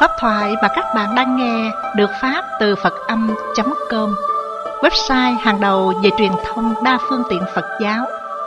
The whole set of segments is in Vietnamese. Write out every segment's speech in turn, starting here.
Pháp thoại mà các bạn đang nghe được phát từ Phật-âm.com, website hàng đầu về truyền thông đa phương tiện Phật giáo.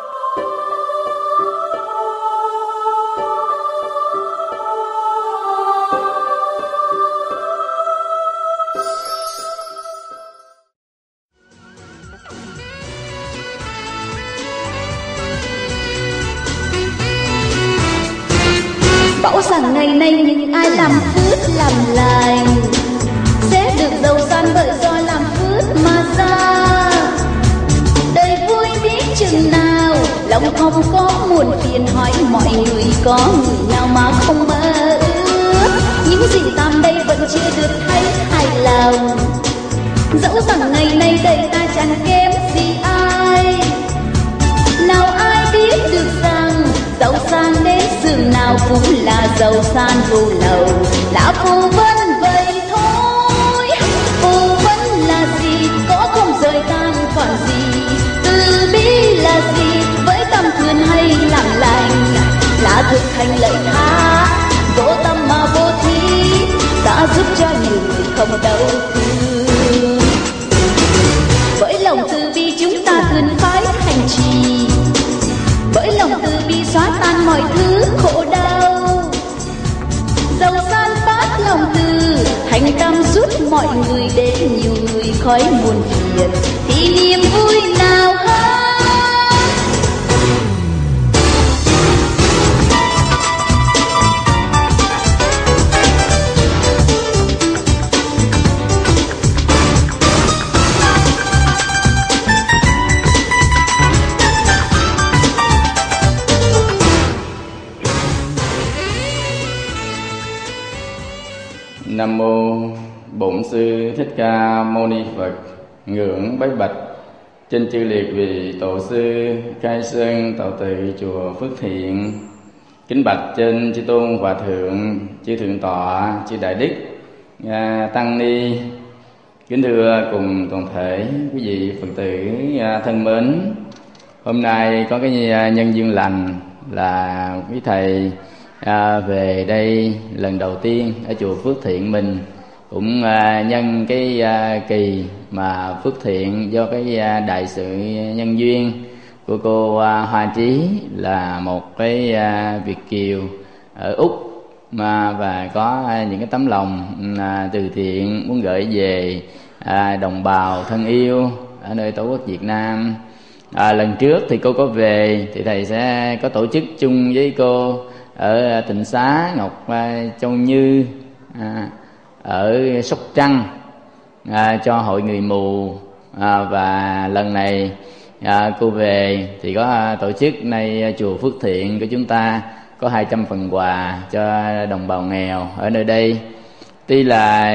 Bảo rằng ngày nay những ai làm phước làm lành sẽ được giàu sang bởi do làm phước mà ra. Đời vui biết chừng nào, lòng không có muộn phiền, hỏi mọi người có người nào mà không mơ ước. Những gì tam đây vẫn chưa được thấy hài lòng, dẫu rằng ngày nay đời ta chẳng kém gì ai. Nào ai biết được rằng giàu sang đến giường nào cũng là giàu sang vô lậu, là phù vân vậy thôi. Phù vân là gì, có không rời tan còn gì. Từ bi là gì, với tâm thương hay làm lành, là thực hành lợi tha, vô tâm mà vô thí, đã giúp cho nhiều người không đau thương. Với lòng từ bi chúng ta cần phải hành trì, bởi lòng từ bi xóa tan mọi thứ khổ đau. Giàu san phát lòng từ, thành tâm giúp mọi người, đến nhiều người khỏi buồn phiền, thì niềm vui nào hơn. Nam mô Bổn Sư Thích Ca Mâu Ni Phật. Ngưỡng bái bạch trên chư liệt vị tổ sư Khai Sơn Tạo Tự chùa Phước Thiện. Kính bạch trên chư tôn hòa thượng, chư thượng tọa, chư đại đức, tăng ni. Kính thưa cùng toàn thể quý vị Phật tử thân mến. Hôm nay có cái nhân duyên lành là quý thầy về đây lần đầu tiên ở chùa Phước Thiện mình, cũng nhân cái kỳ mà Phước Thiện do cái đại sự nhân duyên của cô Hoa Trí, là một cái Việt kiều ở Úc và có những cái tấm lòng từ thiện muốn gửi về đồng bào thân yêu ở nơi Tổ quốc Việt Nam. Lần trước thì cô có về thì thầy sẽ có tổ chức chung với cô ở Tịnh Xá Ngọc Châu Như ở Sóc Trăng cho hội người mù, và lần này cô về thì có tổ chức nay chùa Phước Thiện của chúng ta có 200 phần quà cho đồng bào nghèo ở nơi đây. Tuy là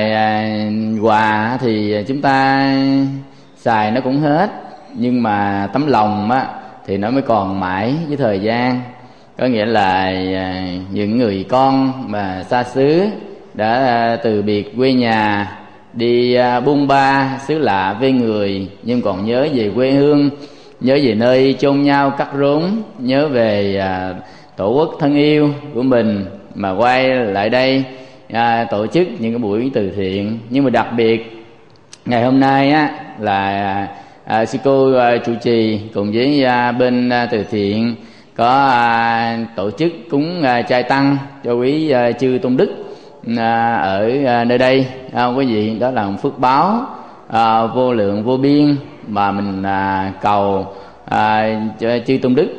quà thì chúng ta xài nó cũng hết, nhưng mà tấm lòng thì nó mới còn mãi với thời gian. Có nghĩa là những người con mà xa xứ đã từ biệt quê nhà, đi buôn ba xứ lạ với người, nhưng còn nhớ về quê hương, nhớ về nơi chôn nhau cắt rốn, nhớ về tổ quốc thân yêu của mình, mà quay lại đây tổ chức những cái buổi từ thiện. Nhưng mà đặc biệt ngày hôm nay là sư cô chủ trì cùng với bên từ thiện có tổ chức cúng trai tăng cho quý chư tôn đức ở nơi đây. Quý vị, đó là một phước báo vô lượng vô biên mà mình cầu cho chư tôn đức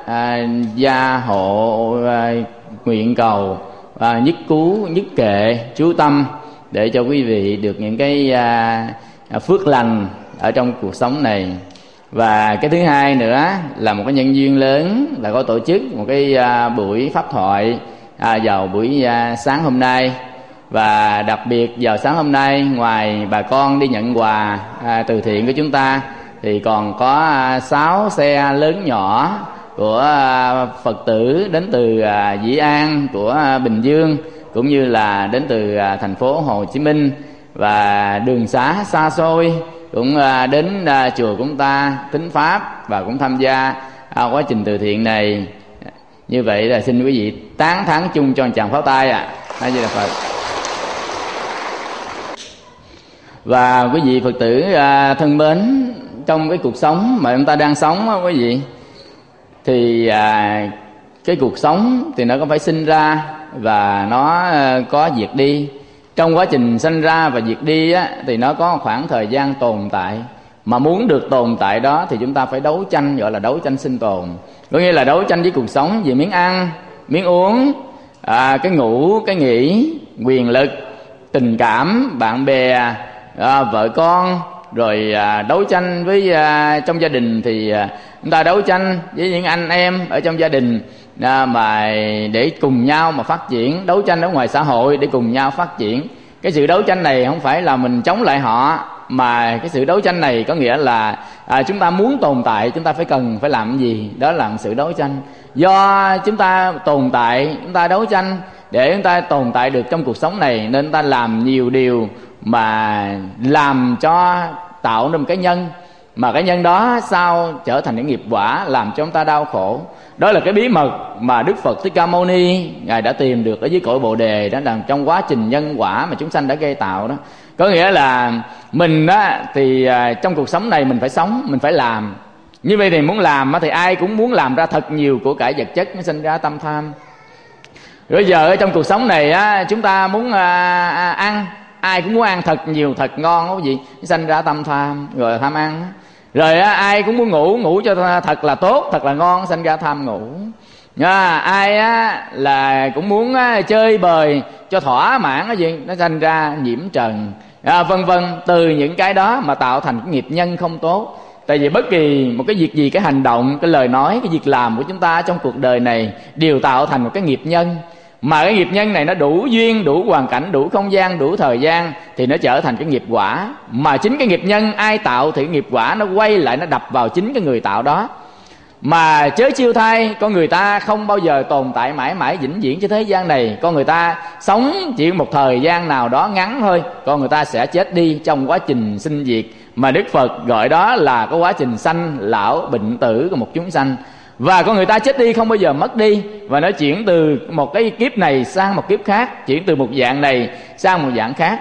gia hộ nguyện cầu nhất cứu nhất kệ chú tâm, để cho quý vị được những cái phước lành ở trong cuộc sống này. Và cái thứ hai nữa là một cái nhân duyên lớn là có tổ chức một cái buổi pháp thoại vào buổi sáng hôm nay. Và đặc biệt vào sáng hôm nay, ngoài bà con đi nhận quà từ thiện của chúng ta, thì còn có 6 xe lớn nhỏ của Phật tử đến từ Dĩ An, của Bình Dương, cũng như là đến từ thành phố Hồ Chí Minh và đường xá xa xôi cũng đến chùa của chúng ta thính pháp và cũng tham gia quá trình từ thiện này. Như vậy là xin quý vị tán thán chung cho một tràng pháo tay. A Di Đà Phật. Và quý vị Phật tử thân mến, trong cái cuộc sống mà chúng ta đang sống á quý vị, thì cái cuộc sống thì nó có phải sinh ra và nó có diệt đi. Trong quá trình sinh ra và diệt đi á, thì nó có một khoảng thời gian tồn tại. Mà muốn được tồn tại đó thì chúng ta phải đấu tranh, gọi là đấu tranh sinh tồn. Có nghĩa là đấu tranh với cuộc sống về miếng ăn, miếng uống, cái ngủ, cái nghỉ, quyền lực, tình cảm, bạn bè, vợ con. Rồi đấu tranh với trong gia đình thì chúng ta đấu tranh với những anh em ở trong gia đình mà để cùng nhau mà phát triển. Đấu tranh ở ngoài xã hội để cùng nhau phát triển. Cái sự đấu tranh này không phải là mình chống lại họ, mà cái sự đấu tranh này có nghĩa là chúng ta muốn tồn tại, chúng ta cần phải làm cái gì? Đó là một sự đấu tranh. Do chúng ta tồn tại, chúng ta đấu tranh để chúng ta tồn tại được trong cuộc sống này, nên chúng ta làm nhiều điều mà làm cho tạo ra một cái nhân, mà cái nhân đó sau trở thành cái nghiệp quả làm cho chúng ta đau khổ. Đó là cái bí mật mà Đức Phật Thích Ca Mâu Ni Ngài đã tìm được ở dưới cội Bồ Đề. Đó là trong quá trình nhân quả mà chúng sanh đã gây tạo đó. Có nghĩa là mình đó thì trong cuộc sống này mình phải sống, mình phải làm. Như vậy thì muốn làm thì ai cũng muốn làm ra thật nhiều của cải vật chất, nó sinh ra tâm tham. Rồi giờ ở trong cuộc sống này chúng ta muốn ăn, ai cũng muốn ăn thật nhiều, thật ngon, có gì sinh ra tâm tham, rồi là tham ăn. Rồi ai cũng muốn ngủ cho thật là tốt, thật là ngon, sinh ra tham ngủ. Ai là cũng muốn chơi bời cho thỏa mãn cái gì, nó sinh ra nhiễm trần, vân vân. Từ những cái đó mà tạo thành cái nghiệp nhân không tốt. Tại vì bất kỳ một cái việc gì, cái hành động, cái lời nói, cái việc làm của chúng ta trong cuộc đời này đều tạo thành một cái nghiệp nhân. Mà cái nghiệp nhân này nó đủ duyên, đủ hoàn cảnh, đủ không gian, đủ thời gian thì nó trở thành cái nghiệp quả. Mà chính cái nghiệp nhân ai tạo thì cái nghiệp quả nó quay lại, nó đập vào chính cái người tạo đó. Mà chớ chiêu thay, con người ta không bao giờ tồn tại mãi mãi vĩnh viễn trên thế gian này. Con người ta sống chỉ một thời gian nào đó ngắn thôi, con người ta sẽ chết đi trong quá trình sinh diệt. Mà Đức Phật gọi đó là cái quá trình sanh, lão, bệnh, tử của một chúng sanh. Và con người ta chết đi không bao giờ mất đi, và nó chuyển từ một cái kiếp này sang một kiếp khác, chuyển từ một dạng này sang một dạng khác.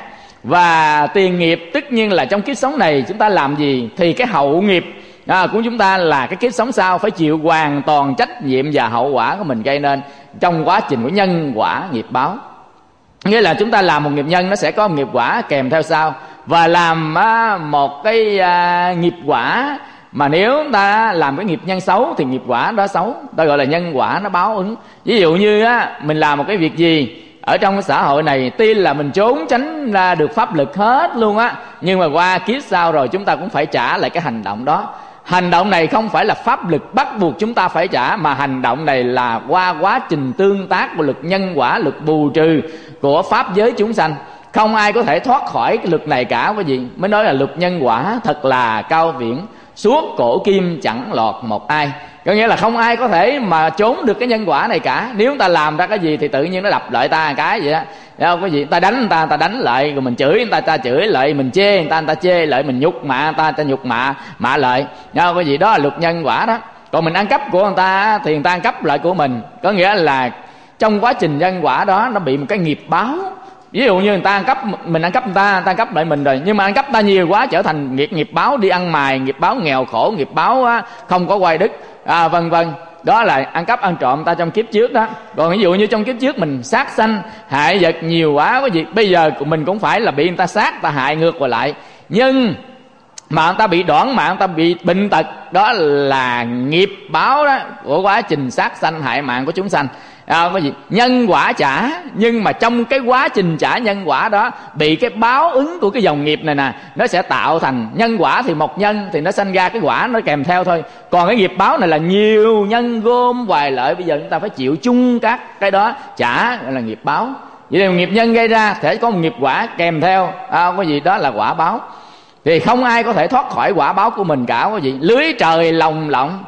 Và tiền nghiệp tất nhiên là trong kiếp sống này chúng ta làm gì thì cái hậu nghiệp của chúng ta là cái kiếp sống sau phải chịu hoàn toàn trách nhiệm và hậu quả của mình gây nên trong quá trình của nhân quả nghiệp báo. Nghĩa là chúng ta làm một nghiệp nhân, nó sẽ có một nghiệp quả kèm theo sau. Và làm một cái nghiệp quả mà nếu ta làm cái nghiệp nhân xấu thì nghiệp quả đó xấu, ta gọi là nhân quả nó báo ứng. Ví dụ như mình làm một cái việc gì ở trong cái xã hội này, tuy là mình trốn tránh ra được pháp lực hết luôn nhưng mà qua kiếp sau rồi chúng ta cũng phải trả lại cái hành động đó. Hành động này không phải là pháp lực bắt buộc chúng ta phải trả, mà hành động này là qua quá trình tương tác của lực nhân quả, lực bù trừ của pháp giới chúng sanh. Không ai có thể thoát khỏi cái lực này cả. Cái gì mới nói là luật nhân quả thật là cao viễn, suốt cổ kim chẳng lọt một ai. Có nghĩa là không ai có thể mà trốn được cái nhân quả này cả. Nếu ta làm ra cái gì thì tự nhiên nó đập lại ta cái vậy đó. Không có gì, ta đánh người ta đánh lại, rồi mình chửi người ta chửi lại, mình chê người ta chê lại, mình nhục mạ người ta nhục mạ lại. Không có gì, đó là luật nhân quả đó. Còn mình ăn cắp của người ta thì người ta ăn cắp lại của mình. Có nghĩa là trong quá trình nhân quả đó nó bị một cái nghiệp báo. Ví dụ như người ta ăn cắp, mình ăn cắp người ta ăn cắp lại mình rồi, nhưng mà ăn cắp ta nhiều quá trở thành nghiệp báo đi ăn mài, nghiệp báo nghèo khổ, nghiệp báo không có quay đức, vân vân. Đó là ăn cắp ăn trộm ta trong kiếp trước đó. Còn ví dụ như trong kiếp trước mình sát sanh hại vật nhiều quá có gì, bây giờ mình cũng phải là bị người ta sát, ta hại ngược lại. Nhưng mà người ta bị đoản mạng, người ta bị bệnh tật, đó là nghiệp báo đó của quá trình sát sanh hại mạng của chúng sanh. Có gì nhân quả trả, nhưng mà trong cái quá trình trả nhân quả đó bị cái báo ứng của cái dòng nghiệp này nè, nó sẽ tạo thành nhân quả. Thì một nhân thì nó sanh ra cái quả nó kèm theo thôi. Còn cái nghiệp báo này là nhiều nhân gom hoài lợi, bây giờ chúng ta phải chịu chung các cái đó trả, gọi là nghiệp báo. Vậy thì nghiệp nhân gây ra thể có một nghiệp quả kèm theo, có gì đó là quả báo. Thì không ai có thể thoát khỏi quả báo của mình cả. Có gì lưới trời lồng lộng,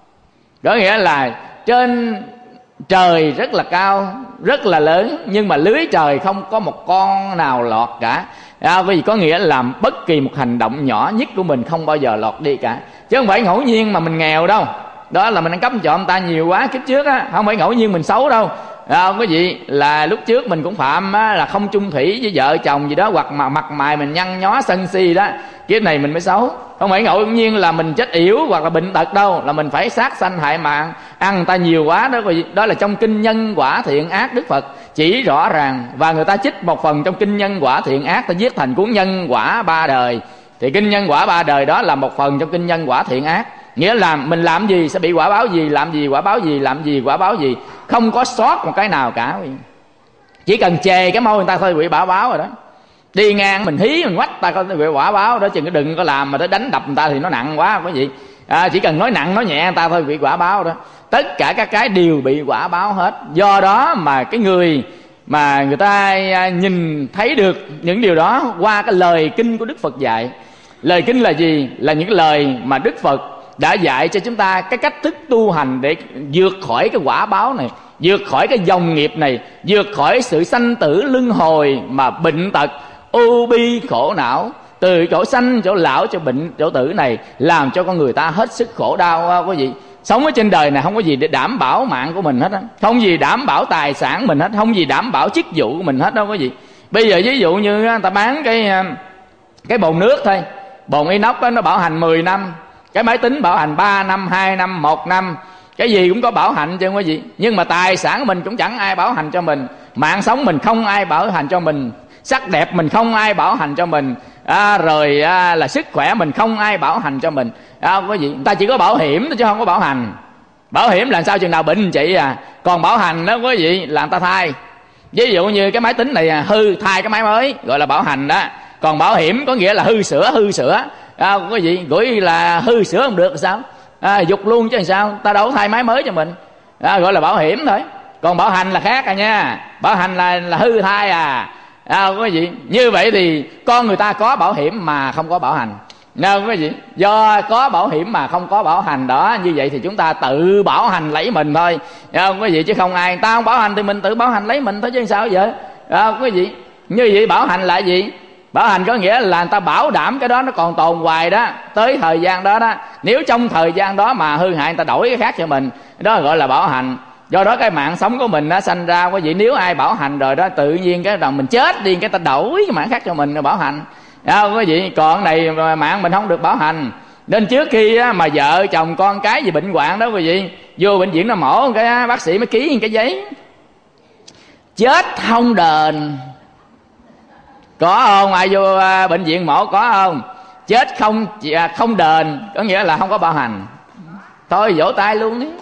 có nghĩa là trên trời rất là cao, rất là lớn, nhưng mà lưới trời không có một con nào lọt cả. Vì có nghĩa là bất kỳ một hành động nhỏ nhất của mình không bao giờ lọt đi cả. Chứ không phải ngẫu nhiên mà mình nghèo đâu. Đó là mình ăn cắp trộm ta nhiều quá kiếp trước không phải ngẫu nhiên mình xấu đâu. Không có gì là lúc trước mình cũng phạm là không chung thủy với vợ chồng gì đó, hoặc mà mặt mày mình nhăn nhó sân si đó, kiếp này mình mới xấu. Không phải ngẫu nhiên là mình chết yểu hoặc là bệnh tật đâu, là mình phải sát sanh hại mạng, ăn người ta nhiều quá đó. Đó là trong kinh Nhân Quả Thiện Ác Đức Phật chỉ rõ ràng, và người ta trích một phần trong kinh Nhân Quả Thiện Ác, ta viết thành cuốn Nhân Quả Ba Đời. Thì kinh Nhân Quả Ba Đời đó là một phần trong kinh Nhân Quả Thiện Ác, nghĩa là mình làm gì sẽ bị quả báo gì, làm gì quả báo gì, làm gì quả báo gì, không có sót một cái nào cả. Chỉ cần chề cái môi người ta thôi bị quả báo rồi đó. Đi ngang mình hí mình quách ta có bị quả báo đó, chừng đừng có làm mà tới đánh đập người ta thì nó nặng quá quý vị. Chỉ cần nói nặng nói nhẹ người ta thôi bị quả báo đó. Tất cả các cái đều bị quả báo hết. Do đó mà cái người mà người ta nhìn thấy được những điều đó qua cái lời kinh của Đức Phật dạy. Lời kinh là gì? Là những lời mà Đức Phật đã dạy cho chúng ta cái cách thức tu hành để vượt khỏi cái quả báo này, vượt khỏi cái dòng nghiệp này, vượt khỏi sự sanh tử luân hồi mà bệnh tật ưu bi khổ não, từ chỗ sanh chỗ lão chỗ bệnh chỗ tử này, làm cho con người ta hết sức khổ đau quý vị. Sống ở trên đời này không có gì để đảm bảo mạng của mình hết á, không gì đảm bảo tài sản mình hết, không gì đảm bảo chức vụ của mình hết đâu quý vị. Bây giờ ví dụ như người ta bán cái bồn nước thôi, bồn inox đó, nó bảo hành 10 năm, cái máy tính bảo hành 3 năm, 2 năm, 1 năm, cái gì cũng có bảo hành chứ quý vị. Nhưng mà tài sản của mình cũng chẳng ai bảo hành cho mình, mạng sống mình không ai bảo hành cho mình, sắc đẹp mình không ai bảo hành cho mình, rồi là sức khỏe mình không ai bảo hành cho mình. Quý vị, người ta chỉ có bảo hiểm chứ không có bảo hành. Bảo hiểm là sao chừng nào bệnh chị còn bảo hành đó quý vị là người ta thay. Ví dụ như cái máy tính này hư, thay cái máy mới gọi là bảo hành đó. Còn bảo hiểm có nghĩa là hư sửa. Quý vị, gửi là hư sửa không được sao, dục luôn chứ sao, ta đâu có thay máy mới cho mình, gọi là bảo hiểm thôi. Còn bảo hành là khác nha, bảo hành là hư thay quý vị. Như vậy thì con người ta có bảo hiểm mà không có bảo hành, quý vị. Do có bảo hiểm mà không có bảo hành đó, như vậy thì chúng ta tự bảo hành lấy mình thôi, quý vị, chứ không ai. Ta không bảo hành thì mình tự bảo hành lấy mình thôi chứ sao vậy, quý vị. Như vậy bảo hành là gì? Bảo hành có nghĩa là người ta bảo đảm cái đó nó còn tồn hoài đó, tới thời gian đó đó. Nếu trong thời gian đó mà hư hại, người ta đổi cái khác cho mình, đó gọi là bảo hành. Do đó cái mạng sống của mình nó sanh ra quý vị, nếu ai bảo hành rồi đó, tự nhiên cái rằng mình chết đi, cái ta đổi cái mạng khác cho mình bảo hành, quý vị. Còn này mạng mình không được bảo hành, nên trước khi mà vợ chồng con cái gì bệnh hoạn đó quý vị, vô bệnh viện nó mổ cái bác sĩ mới ký cái giấy chết không đền. Có không? Ai vô bệnh viện mổ có không? Chết không đền có nghĩa là không có bảo hành. Thôi vỗ tay luôn đi.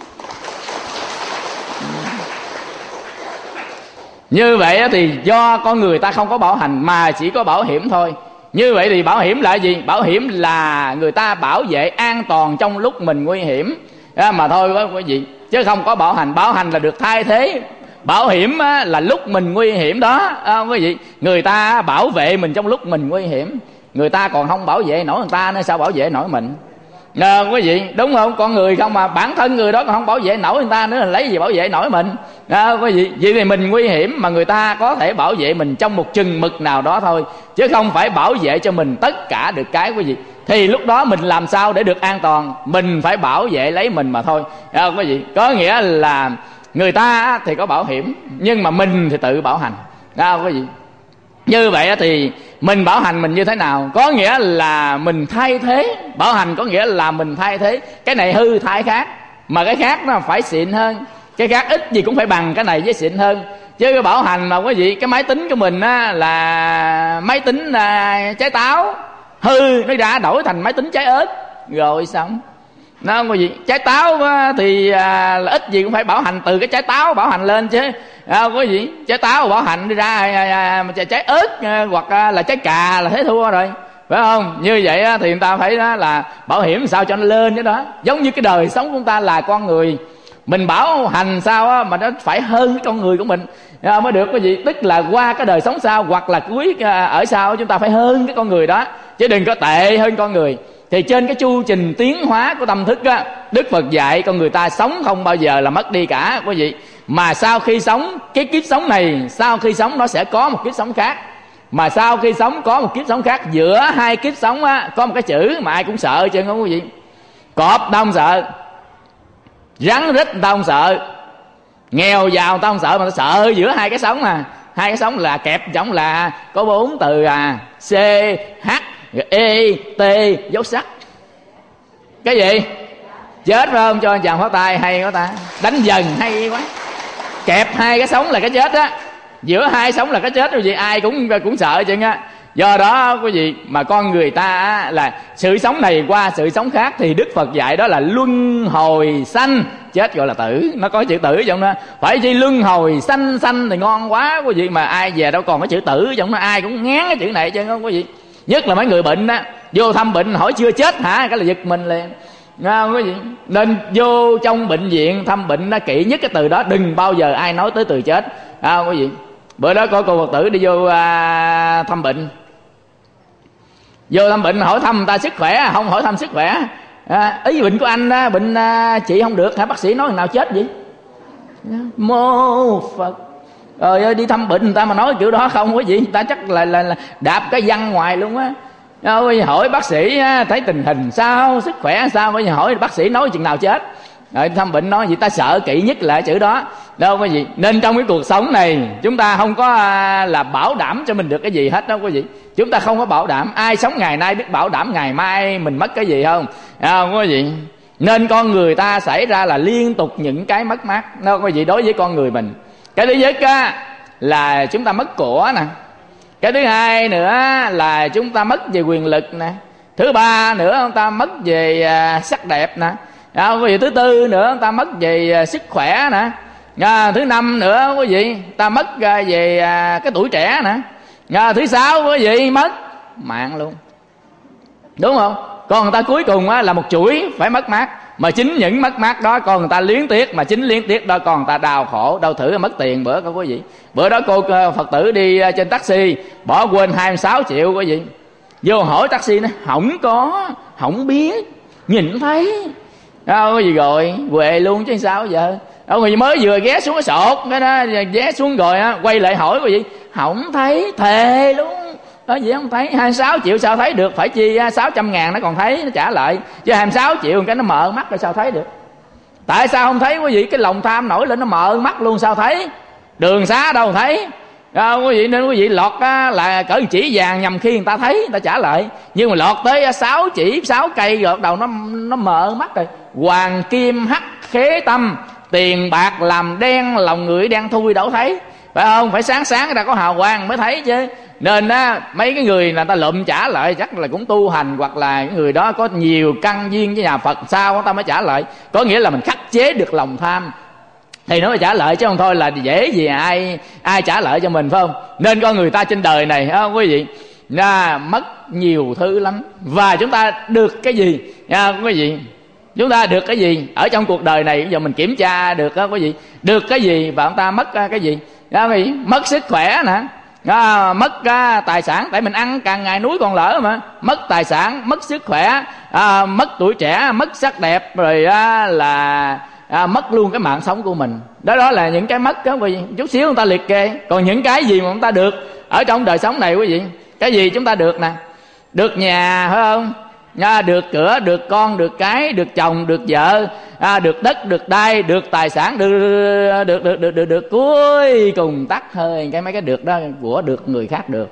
Như vậy thì do con người ta không có bảo hành mà chỉ có bảo hiểm thôi. Như vậy thì bảo hiểm là gì? Bảo hiểm là người ta bảo vệ an toàn trong lúc mình nguy hiểm mà thôi quý vị, chứ không có bảo hành. Bảo hành là được thay thế. Bảo hiểm là lúc mình nguy hiểm đó, quý vị. Người ta bảo vệ mình trong lúc mình nguy hiểm, người ta còn không bảo vệ nổi người ta nữa, sao bảo vệ nổi mình, quý vị, đúng không? Con người không mà bản thân người đó còn không bảo vệ nổi người ta nữa, là lấy gì bảo vệ nổi mình, quý vị. Vậy thì mình nguy hiểm mà người ta có thể bảo vệ mình trong một chừng mực nào đó thôi, chứ không phải bảo vệ cho mình tất cả được cái, quý vị. Thì lúc đó mình làm sao để được an toàn? Mình phải bảo vệ lấy mình mà thôi, quý vị. Có nghĩa là người ta thì có bảo hiểm, nhưng mà mình thì tự bảo hành, quý vị. Như vậy thì mình bảo hành mình như thế nào? Có nghĩa là mình thay thế. Bảo hành có nghĩa là mình thay thế. Cái này hư thay khác, mà cái khác nó phải xịn hơn. Cái khác ít gì cũng phải bằng cái này với xịn hơn. Chứ cái bảo hành mà quý vị, cái máy tính của mình là máy tính trái táo, hư nó ra đổi thành máy tính trái ớt rồi xong. Nó không có gì. Trái táo thì là ít gì cũng phải bảo hành từ cái trái táo bảo hành lên chứ, không có gì. Trái táo bảo hành đi ra trái ớt hoặc là trái cà là thế thua rồi, phải không? Như vậy thì người ta phải là bảo hiểm sao cho nó lên chứ đó. Giống như cái đời sống của chúng ta là con người, mình bảo hành sao mà nó phải hơn cái con người của mình mới được, cái gì. Tức là qua cái đời sống sau hoặc là cuối ở sau chúng ta phải hơn cái con người đó, chứ đừng có tệ hơn con người. Thì trên cái chu trình tiến hóa của tâm thức á, Đức Phật dạy con người ta sống không bao giờ là mất đi cả, quý vị. Mà sau khi sống, cái kiếp sống này, sau khi sống nó sẽ có một kiếp sống khác. Mà sau khi sống có một kiếp sống khác. Giữa hai kiếp sống á, có một cái chữ mà ai cũng sợ chứ không quý vị. Cọp ta không sợ, rắn rít ta không sợ, Nghèo giàu ta không sợ, mà ta sợ giữa hai cái sống mà. Hai cái sống là kẹp giống là có 4 từ C, H, E, T dấu sắc. Cái gì? Chết phải không? Cho anh chàng phát tay hay quá ta. Đánh dần hay quá. Kẹp hai cái sống là cái chết á. Giữa hai sống là cái chết rồi gì, ai cũng sợ chứ á. Do đó quý vị, mà con người ta là sự sống này qua sự sống khác, thì Đức Phật dạy đó là luân hồi sanh. Chết gọi là tử, nó có chữ tử trong đó. Phải chi luân hồi sanh, sanh thì ngon quá quý vị, mà ai về đâu còn có chữ tử trong đó, ai cũng ngán cái chữ này chứ không quý vị. Nhất là mấy người bệnh á, vô thăm bệnh hỏi chưa chết hả, cái là giật mình liền. Quý vị, nên vô trong bệnh viện thăm bệnh nó kỹ nhất cái từ đó, đừng bao giờ ai nói tới từ chết. Quý vị, bữa đó có cô Phật tử đi vô thăm bệnh. Vô thăm bệnh hỏi thăm người ta sức khỏe, không hỏi thăm sức khỏe. Ý bệnh của anh đó, bệnh chị không được hả? Bác sĩ nói nào chết vậy? Mô Phật. Trời ơi, đi thăm bệnh người ta mà nói kiểu đó không quý vị, người ta chắc là đạp cái văn ngoài luôn á. Hỏi bác sĩ thấy tình hình sao, sức khỏe sao, bây giờ hỏi bác sĩ nói chừng nào chết. Rồi thăm bệnh nói gì, ta sợ kỹ nhất là chữ đó. Đâu quý vị. Nên trong cái cuộc sống này chúng ta không có là bảo đảm cho mình được cái gì hết đó quý vị. Chúng ta không có bảo đảm. Ai sống ngày nay biết bảo đảm ngày mai mình mất cái gì không? Quý vị. Nên con người ta xảy ra là liên tục những cái mất mát đó quý vị, đối với con người mình. Cái thứ nhất là chúng ta mất của nè. Cái thứ hai nữa là chúng ta mất về quyền lực nè. Thứ ba nữa chúng ta mất về sắc đẹp nè. Quý vị, thứ tư nữa chúng ta mất về sức khỏe nè. Thứ năm nữa quý vị ta mất về cái tuổi trẻ nè. Thứ sáu quý vị mất mạng luôn, đúng không? Còn người ta cuối cùng là một chuỗi phải mất mát. Mà chính những mất mát đó còn người ta luyến tiếc, mà chính luyến tiếc đó còn người ta đau khổ. Đâu thử mất tiền bữa có quý vị. Bữa đó cô Phật tử đi trên taxi bỏ quên 26 triệu quý vị. Vô hỏi taxi nó không có, không biết, nhìn thấy đâu gì rồi quệ luôn chứ sao giờ. Đâu người mới vừa ghé xuống cái sột cái đó, ghé xuống rồi quay lại hỏi quý vị không thấy, thề luôn đó gì không thấy. 26 triệu sao thấy được, phải chi 600.000 nó còn thấy, nó trả lại. Chứ 26 triệu cái nó mờ mắt rồi sao thấy được. Tại sao không thấy quý vị? Cái lòng tham nổi lên nó mờ mắt luôn sao thấy. Đường xá đâu thấy. Quý vị, nên quý vị lọt là cỡ chỉ vàng nhằm khi người ta thấy người ta trả lại. Nhưng mà lọt tới 6 chỉ 6 cây rồi đầu nó mờ mắt rồi. Hoàng kim hắc khế tâm, tiền bạc làm đen lòng người đen thui đâu thấy, phải không? Phải sáng sáng người ta có hào quang mới thấy chứ. Nên mấy cái người là ta lụm trả lại chắc là cũng tu hành, hoặc là người đó có nhiều căn duyên với nhà Phật sao người ta mới trả lại. Có nghĩa là mình khắc chế được lòng tham thì nó mới trả lại, chứ không thôi là dễ gì ai trả lại cho mình, phải không? Nên con người ta trên đời này quý vị mất nhiều thứ lắm. Và chúng ta được cái gì quý vị? Chúng ta được cái gì ở trong cuộc đời này? Bây giờ mình kiểm tra được quý vị, được cái gì và chúng ta mất cái gì? Mất sức khỏe nè, mất tài sản, tại mình ăn càng ngày núi còn lỡ mà. Mất tài sản, mất sức khỏe, mất tuổi trẻ, mất sắc đẹp, rồi là mất luôn cái mạng sống của mình. Đó là những cái mất đó quý vị. Chút xíu người ta liệt kê. Còn những cái gì mà chúng ta được ở trong đời sống này quý vị, cái gì chúng ta được nè? Được nhà, phải không? Được cửa, được con, được cái, được chồng, được vợ, được đất, được đai, được tài sản, được cuối cùng tắt hơi cái mấy cái được đó của được người khác được.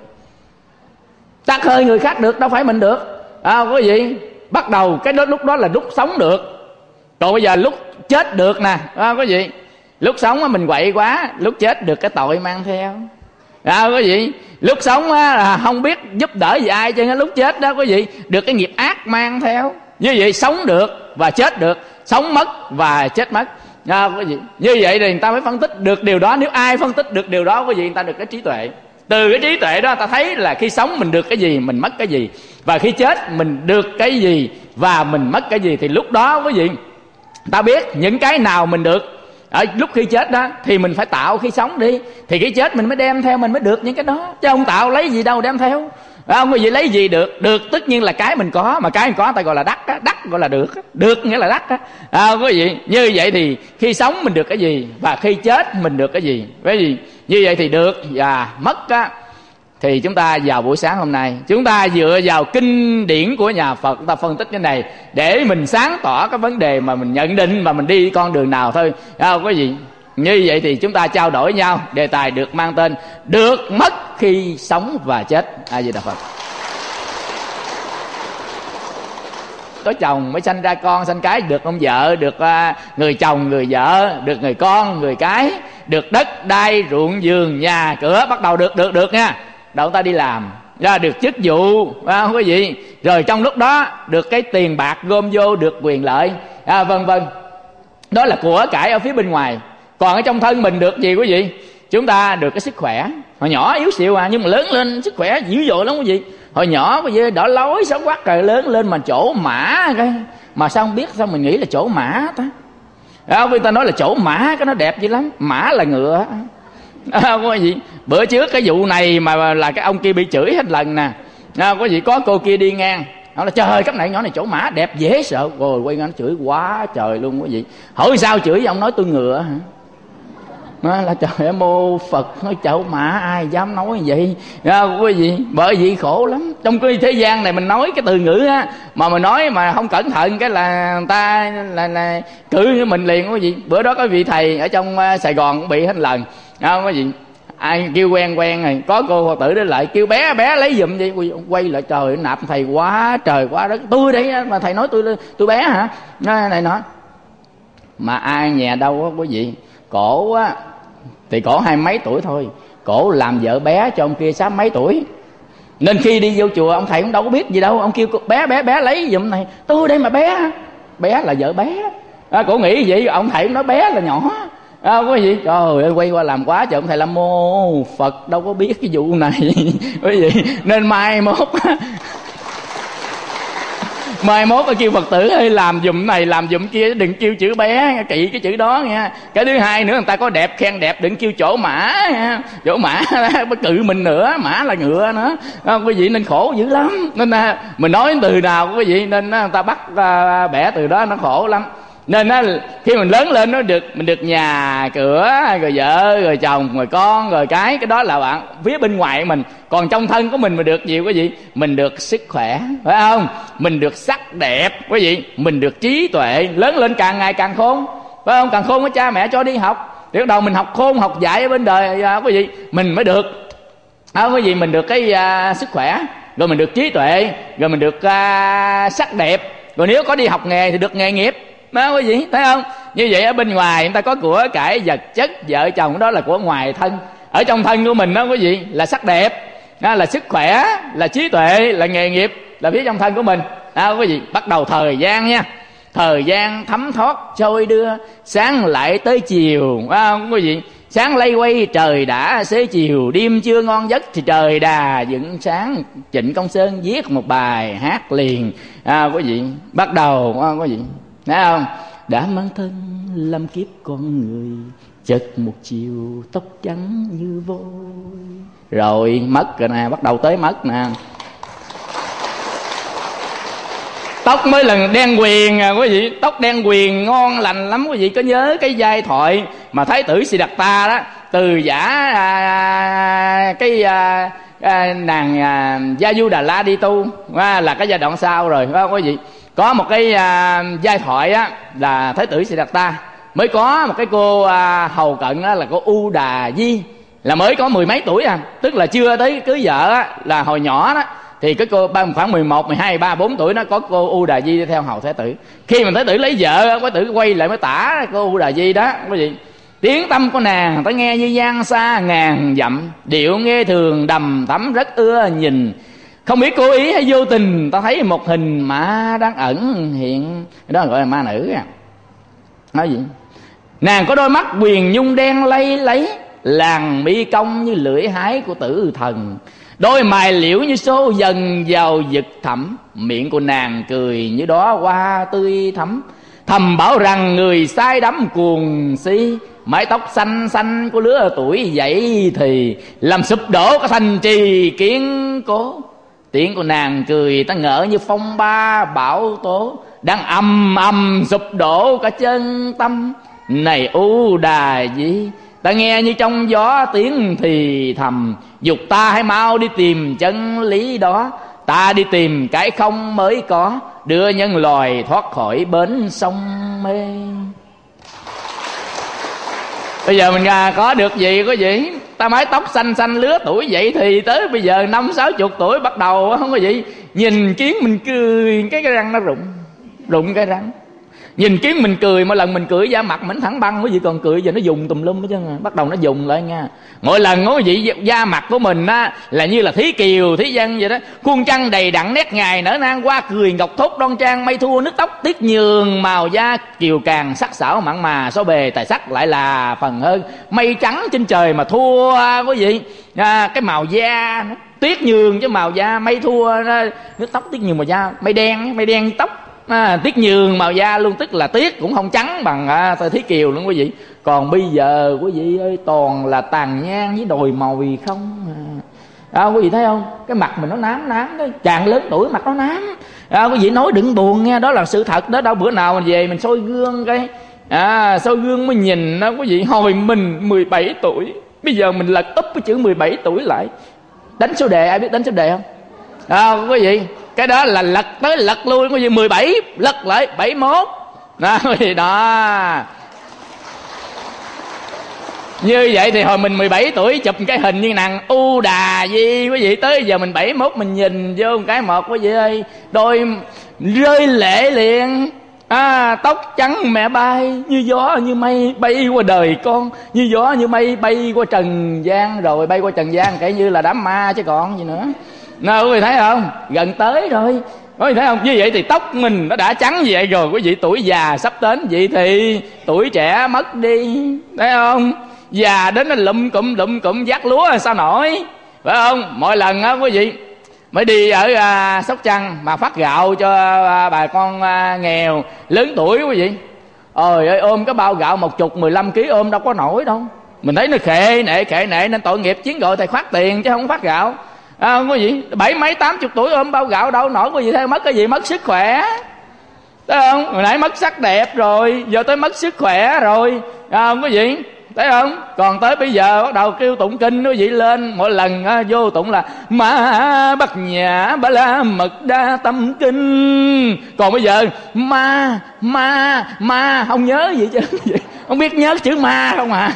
Tắt hơi người khác được, đâu phải mình được. Quý vị, bắt đầu cái đó lúc đó là lúc sống được. Còn bây giờ lúc chết được nè, quý vị. Lúc sống mình quậy quá, lúc chết được cái tội mang theo. Quý vị, lúc sống là không biết giúp đỡ gì ai, cho nên lúc chết đó quý vị được cái nghiệp ác mang theo. Như vậy sống được và chết được, sống mất và chết mất. Quý vị, như vậy thì người ta mới phân tích được điều đó. Nếu ai phân tích được điều đó quý vị, người ta được cái trí tuệ. Từ cái trí tuệ đó ta thấy là khi sống mình được cái gì, mình mất cái gì, và khi chết mình được cái gì và mình mất cái gì. Thì lúc đó quý vị ta biết những cái nào mình được ở lúc khi chết đó thì mình phải tạo khi sống đi, thì khi chết mình mới đem theo, mình mới được những cái đó. Chứ không tạo lấy gì đâu đem theo. Không có gì lấy gì được. Được tất nhiên là cái mình có, mà cái mình có ta gọi là đắc á. Đắc gọi là được á. Được nghĩa là đắc á. Quý vị, như vậy thì khi sống mình được cái gì và khi chết mình được cái gì. Cái gì như vậy thì được và mất á. Thì chúng ta vào buổi sáng hôm nay, chúng ta dựa vào kinh điển của nhà Phật, chúng ta phân tích cái này để mình sáng tỏ cái vấn đề mà mình nhận định mà mình đi con đường nào thôi. Quý vị, Như vậy thì chúng ta trao đổi nhau. Đề tài được mang tên được mất khi sống và chết. A Di Đà Phật. Có chồng mới sanh ra con, sanh cái được ông vợ, được người chồng, người vợ, được người con, người cái, được đất đai, ruộng vườn, nhà cửa, bắt đầu được nha. Đầu ta đi làm ra được chức vụ, không có gì. Rồi trong lúc đó được cái tiền bạc gom vô, được quyền lợi, vân vân. Đó là của cải ở phía bên ngoài. Còn ở trong thân mình được gì quý vị? Chúng ta được cái sức khỏe. Hồi nhỏ yếu xìu nhưng mà lớn lên sức khỏe dữ dội lắm quý vị. Hồi nhỏ cái gì đỏ lối xấu quắc, rồi lớn lên mà chỗ mã cái, mà sao không biết, sao mình nghĩ là chỗ mã ta? Người ta nói là chỗ mã cái nó đẹp dữ lắm. Mã là ngựa. Không có gì. Bữa trước cái vụ này mà là cái ông kia bị chửi hết lần nè. Có gì có cô kia đi ngang, nó là trời cấp này nhỏ này chỗ mã đẹp dễ sợ. Rồi quay ngang chửi quá trời luôn quý vị. Hỏi sao chửi, ông nói tôi ngựa hả? Nó là trời ơi, mô Phật nói chỗ mã ai dám nói vậy. Quý vị, bởi vì khổ lắm. Trong cái thế gian này mình nói cái từ ngữ á, mà mình nói mà không cẩn thận cái là người ta là cử mình liền quý vị. Bữa đó có vị thầy ở trong Sài Gòn cũng bị hết lần. Quý vị, ai kêu quen rồi, có cô Phật tử đó lại kêu bé lấy giùm vậy. Quay lại trời nạp thầy quá trời quá đất. Tôi đấy mà thầy nói tôi bé hả? Này nói mà ai nhà đâu á quý vị. Cổ á thì cổ 20 mấy tuổi thôi, cổ làm vợ bé cho ông kia 60 mấy tuổi. Nên khi đi vô chùa ông thầy cũng đâu có biết gì đâu, ông kêu bé lấy giùm này. Tôi đây mà bé là vợ bé. Cổ nghĩ vậy, ông thầy cũng nói bé là nhỏ. Có gì trời ơi, quay qua làm quá trời. Ông thầy Nam Mô Phật đâu có biết cái vụ này. Quý vị, nên mai mốt kêu Phật tử ơi làm dùm này làm dùm kia, đừng kêu chữ bé, kỵ cái chữ đó nha. Cái thứ hai nữa, người ta có đẹp khen đẹp, đừng kêu chỗ mã nha. Chỗ mã nó cự mình nữa, mã là ngựa nữa. Quý vị, nên khổ dữ lắm. Nên mình nói từ nào quý vị, nên người ta bắt bẻ từ đó nó khổ lắm. Nên khi mình lớn lên mình được nhà cửa, rồi vợ, rồi chồng, rồi con, rồi cái đó là bạn phía bên ngoài mình. Còn trong thân của mình được gì quý vị? Mình được sức khỏe, phải không? Mình được sắc đẹp quý vị, mình được trí tuệ. Lớn lên càng ngày càng khôn, phải không? Càng khôn với cha mẹ cho đi học thì bắt đầu mình học khôn học dạy ở bên đời quý vị, mình mới được quý vị, mình được cái sức khỏe, rồi mình được trí tuệ, rồi mình được sắc đẹp, rồi nếu có đi học nghề thì được nghề nghiệp. Đó quý vị, thấy không? Như vậy ở bên ngoài người ta có của cải vật chất, vợ chồng, đó là của ngoài thân. Ở trong thân của mình đó quý vị, là sắc đẹp, đó là sức khỏe, là trí tuệ, là nghề nghiệp, là phía trong thân của mình. Đó quý vị, bắt đầu thời gian nha. Thời gian thấm thoát trôi đưa, sáng lại tới chiều, phải không quý vị? Sáng lây quay trời đã xế chiều, đêm chưa ngon giấc thì trời đà dựng sáng. Trịnh Công Sơn viết một bài hát liền. Quý vị, bắt đầu quý vị, thấy không? Đã mang thân làm kiếp con người, chợt một chiều tóc trắng như vôi. Rồi mất rồi nè, bắt đầu tới mất nè. Tóc mới lần đen quyền quý vị, tóc đen quyền ngon lành lắm quý vị. Có nhớ cái giai thoại mà Thái tử Siddhartha đó, từ giả nàng Gia Du Đà La đi tu, là cái giai đoạn sau rồi, phải không quý vị? Có một cái giai thoại á, là Thái tử Siddhartha mới có một cái cô hầu cận đó, là cô U Đà Di, là mới có 10 mấy tuổi tức là chưa tới cưới vợ á, là hồi nhỏ đó. Thì cái cô khoảng 11, 12, 13, 14 tuổi nó có cô U Đà Di đi theo hầu Thái tử. Khi mà Thái tử lấy vợ, Thái tử quay lại mới tả cô U Đà Di đó quý vị. Tiếng tâm của nàng ta nghe như giang xa ngàn dặm, điệu nghe thường đầm thắm rất ưa nhìn. Không biết cố ý hay vô tình, ta thấy một hình mã đang ẩn hiện. Đó gọi là ma nữ. Nói gì? Nàng có đôi mắt quyền nhung đen lay lấy, làn mi cong như lưỡi hái của tử thần, đôi mày liễu như số dần vào vực thẳm. Miệng của nàng cười như đó hoa tươi thắm, thầm bảo rằng người say đắm cuồng si. Mái tóc xanh xanh của lứa tuổi dậy thì làm sụp đổ cả thành trì kiên cố. Tiếng của nàng cười ta ngỡ như phong ba bão tố, đang ầm ầm sụp đổ cả chân tâm. Này U Đà Di, ta nghe như trong gió tiếng thì thầm, dục ta hãy mau đi tìm chân lý đó. Ta đi tìm cái không mới có, đưa nhân loài thoát khỏi bến sông mê. Bây giờ mình có được gì có gì. Ta mái tóc xanh xanh lứa tuổi vậy thì tới bây giờ 50-60 tuổi bắt đầu không có gì. Nhìn kiến mình cười cái răng nó rụng cái răng. Nhìn kiến mình cười, mỗi lần mình cười da mặt mình thẳng băng, quý vị còn cười giờ nó dùng tùm lum hết trơn, bắt đầu nó dùng lại nha. Mỗi lần quý vị da mặt của mình á là như là thí kiều thí dân vậy đó, khuôn trăng đầy đặn nét ngài nở nang, hoa cười ngọc thốt đoan trang, mây thua nước tóc tiết nhường, màu da kiều càng sắc sảo mặn mà, số bề tài sắc lại là phần hơn. Mây trắng trên trời mà thua quý vị cái màu da nó tiết nhường chứ màu da mây thua nước tóc tiết nhường màu da, mây đen tóc tiết nhường màu da luôn, tức là tiết cũng không trắng bằng thí kiều luôn quý vị. Còn bây giờ quý vị ơi toàn là tàn nhang với đồi mồi không quý vị thấy không? Cái mặt mình nó nám đó, càng lớn tuổi mặt nó nám quý vị nói đừng buồn nha, đó là sự thật đó. Đâu bữa nào mình về mình soi gương cái soi gương mới nhìn đó quý vị. Hồi mình 17 tuổi, bây giờ mình lật úp cái chữ 17 tuổi lại. Đánh số đề, ai biết đánh số đề không? Quý vị, cái đó là lật tới lật lui, có gì 17 lật lại 71 đó, đó. Như vậy thì hồi mình 17 tuổi chụp cái hình như nàng U Đà Di quý vị, tới giờ mình 71 mình nhìn vô một cái một quý vị ơi, đôi rơi lệ liền. Tóc trắng mẹ bay, như gió như mây bay qua đời con, như gió như mây bay qua trần gian. Rồi bay qua trần gian kể như là đám ma chứ còn gì nữa. Nào quý vị thấy không? Gần tới rồi. Quý vị thấy không? Như vậy thì tóc mình nó đã trắng như vậy rồi. Quý vị tuổi già sắp đến, vậy thì tuổi trẻ mất đi. Thấy không? Già đến nó lụm cụm vác lúa sao nổi. Phải không? Mỗi lần á quý vị mới đi ở Sóc Trăng mà phát gạo cho bà con nghèo lớn tuổi quý vị. Ôi ơi, ôm cái bao gạo 10-15 kg ôm đâu có nổi đâu. Mình thấy nó khệ nệ nên tội nghiệp chiến đội thầy phát tiền chứ không phát gạo. Không có gì 70 mấy 80 tuổi ôm bao gạo đâu nổi có gì. Theo mất cái gì? Mất sức khỏe. Thấy không? Hồi nãy mất sắc đẹp rồi, giờ tới mất sức khỏe rồi. Không có gì. Thấy không? Còn tới bây giờ bắt đầu kêu tụng kinh quý vị lên. Mỗi lần vô tụng là Ma Bát Nhã Ba La Mật Đa Tâm Kinh. Còn bây giờ ma không nhớ gì chứ. Không biết nhớ chữ ma không à.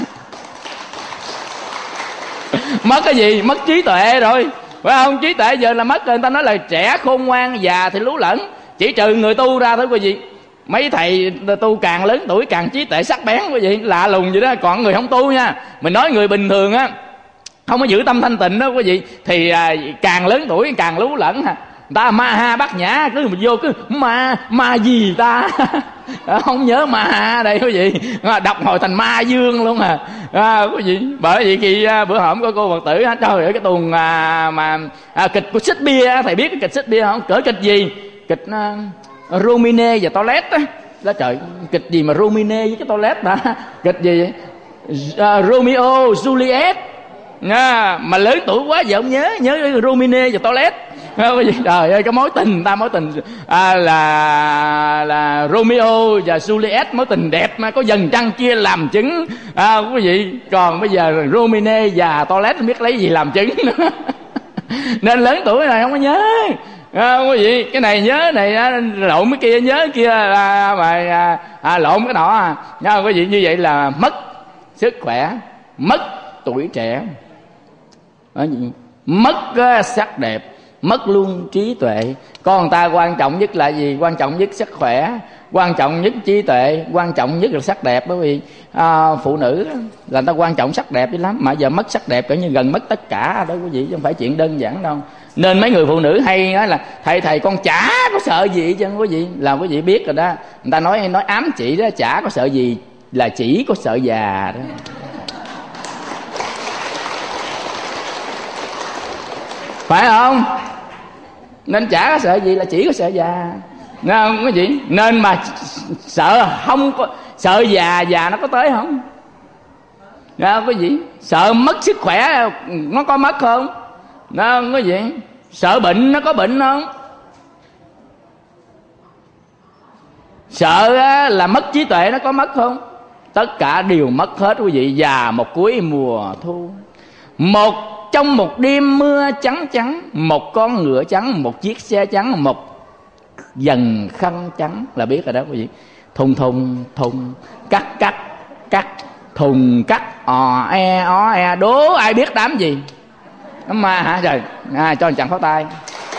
Mất cái gì? Mất trí tuệ rồi. Phải không? Trí tuệ giờ là mất rồi. Người ta nói là trẻ khôn ngoan, già thì lú lẫn. Chỉ trừ người tu ra thôi quý vị. Mấy thầy tu càng lớn tuổi càng trí tuệ sắc bén quý vị, lạ lùng vậy đó. Còn người không tu nha, mình nói người bình thường á, không có giữ tâm thanh tịnh đó quý vị, thì càng lớn tuổi càng lú lẫn ta ma ha bát nhã, cứ mình vô cứ ma gì ta không nhớ ma ha đây quý vị, đọc hồi thành ma dương luôn quý vị. Bởi vì khi bữa hổm có cô Phật tử trời ơi cái tuồng kịch của Shakespeare, thầy biết cái kịch Shakespeare không? Cỡ kịch gì? Kịch Romine và Toilet á. Đó trời, kịch gì mà Romine với cái Toilet đó? Kịch gì vậy? Romeo Juliet nha. Mà lớn tuổi quá giờ không nhớ Romine và Toilet. Trời ơi cái mối tình là Romeo và Juliet, mối tình đẹp mà có dần trăng kia làm chứng quý vị. Còn bây giờ Romine và Toilet không biết lấy gì làm chứng nữa. Nên lớn tuổi này không có nhớ. Quý vị, cái này nhớ này lộn cái kia, nhớ kia lộn cái nọ quý vị. Như vậy là mất sức khỏe, mất tuổi trẻ, mất sắc đẹp, mất luôn trí tuệ. Con người ta quan trọng nhất là gì? Quan trọng nhất sức khỏe, quan trọng nhất trí tuệ, quan trọng nhất là sắc đẹp. Bởi vì phụ nữ là người ta quan trọng sắc đẹp lắm, mà giờ mất sắc đẹp coi như gần mất tất cả đó quý vị, chứ không phải chuyện đơn giản đâu. Nên mấy người phụ nữ hay nói là thầy con chả có sợ gì chứ quý vị, là quý vị biết rồi đó. Người ta nói ám chỉ đó, chả có sợ gì là chỉ có sợ già đó. Phải không? Nên chả có sợ gì là chỉ có sợ già. Nghe không quý vị? Nên mà sợ không có sợ già nó có tới không? Nghe không quý vị? Sợ mất sức khỏe nó có mất không? Nghe không quý vị? Sợ bệnh nó có bệnh không? Sợ là mất trí tuệ nó có mất không? Tất cả đều mất hết quý vị. Già một cuối mùa thu, trong một đêm mưa trắng trắng, một con ngựa trắng, một chiếc xe trắng, một dần khăn trắng là biết rồi đó quý vị. Thùng cắt thùng cắt ó e, đố ai biết đám gì? Đám ma hả? Trời, cho một tràng pháo tay.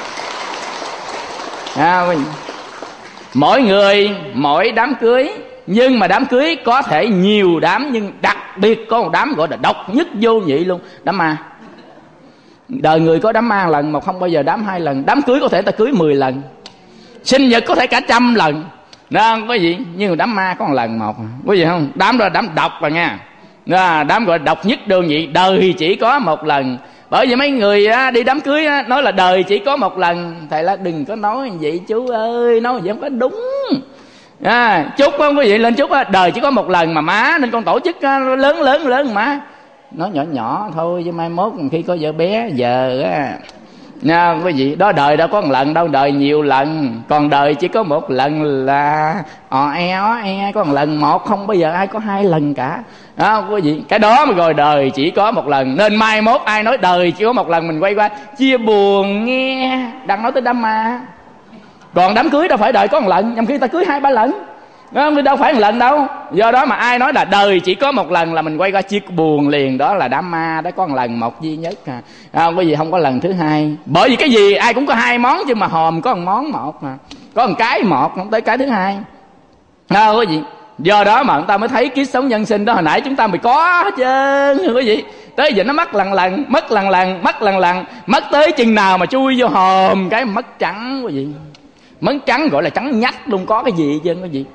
Mỗi người mỗi đám cưới, nhưng mà đám cưới có thể nhiều đám, nhưng đặc biệt có một đám gọi là độc nhất vô nhị luôn, đám ma. Đời người có đám ma lần mà không bao giờ đám 2 lần. Đám cưới có thể ta cưới 10 lần, sinh nhật có thể cả 100 lần, đó quý vị. Nhưng mà đám ma có một lần một, quý vị không? Đám đó là đám độc rồi nha. Đám gọi là độc nhất vô nhị, đời chỉ có một lần. Bởi vì mấy người đi đám cưới nói là đời chỉ có một lần. Thầy là đừng có nói như vậy chú ơi, nói vậy không có đúng. Chúc không quý vị, lên chúc đời chỉ có một lần mà má, nên con tổ chức lớn má. Nó nhỏ nhỏ thôi chứ mai mốt khi có vợ bé giờ nha quý vị. Đó đời đâu có một lần đâu, đời nhiều lần. Còn đời chỉ có một lần là ó e, có một lần một, không bao giờ ai có 2 lần cả. Đó quý vị, cái đó mà gọi đời chỉ có một lần. Nên mai mốt ai nói đời chỉ có một lần mình quay qua chia buồn nghe. Đang nói tới đám ma. Còn đám cưới đâu phải đời có một lần, trong khi ta cưới 2-3 lần, đâu phải một lần đâu. Do đó mà ai nói là đời chỉ có một lần là mình quay qua chia buồn liền. Đó là đám ma, đó có một lần một duy nhất quý vị, không có lần thứ hai. Bởi vì cái gì ai cũng có 2 món, chứ mà hòm có một món một mà, có một cái một, không tới cái thứ hai. Quý vị, do đó mà chúng ta mới thấy kiếp sống nhân sinh đó hồi nãy chúng ta mới có hết trơn quý vị. Tới giờ nó mất lần lần, mất tới chừng nào mà chui vô hòm cái mất trắng quý vị. Mất trắng gọi là trắng nhách luôn, có cái gì hết trơn quý vị.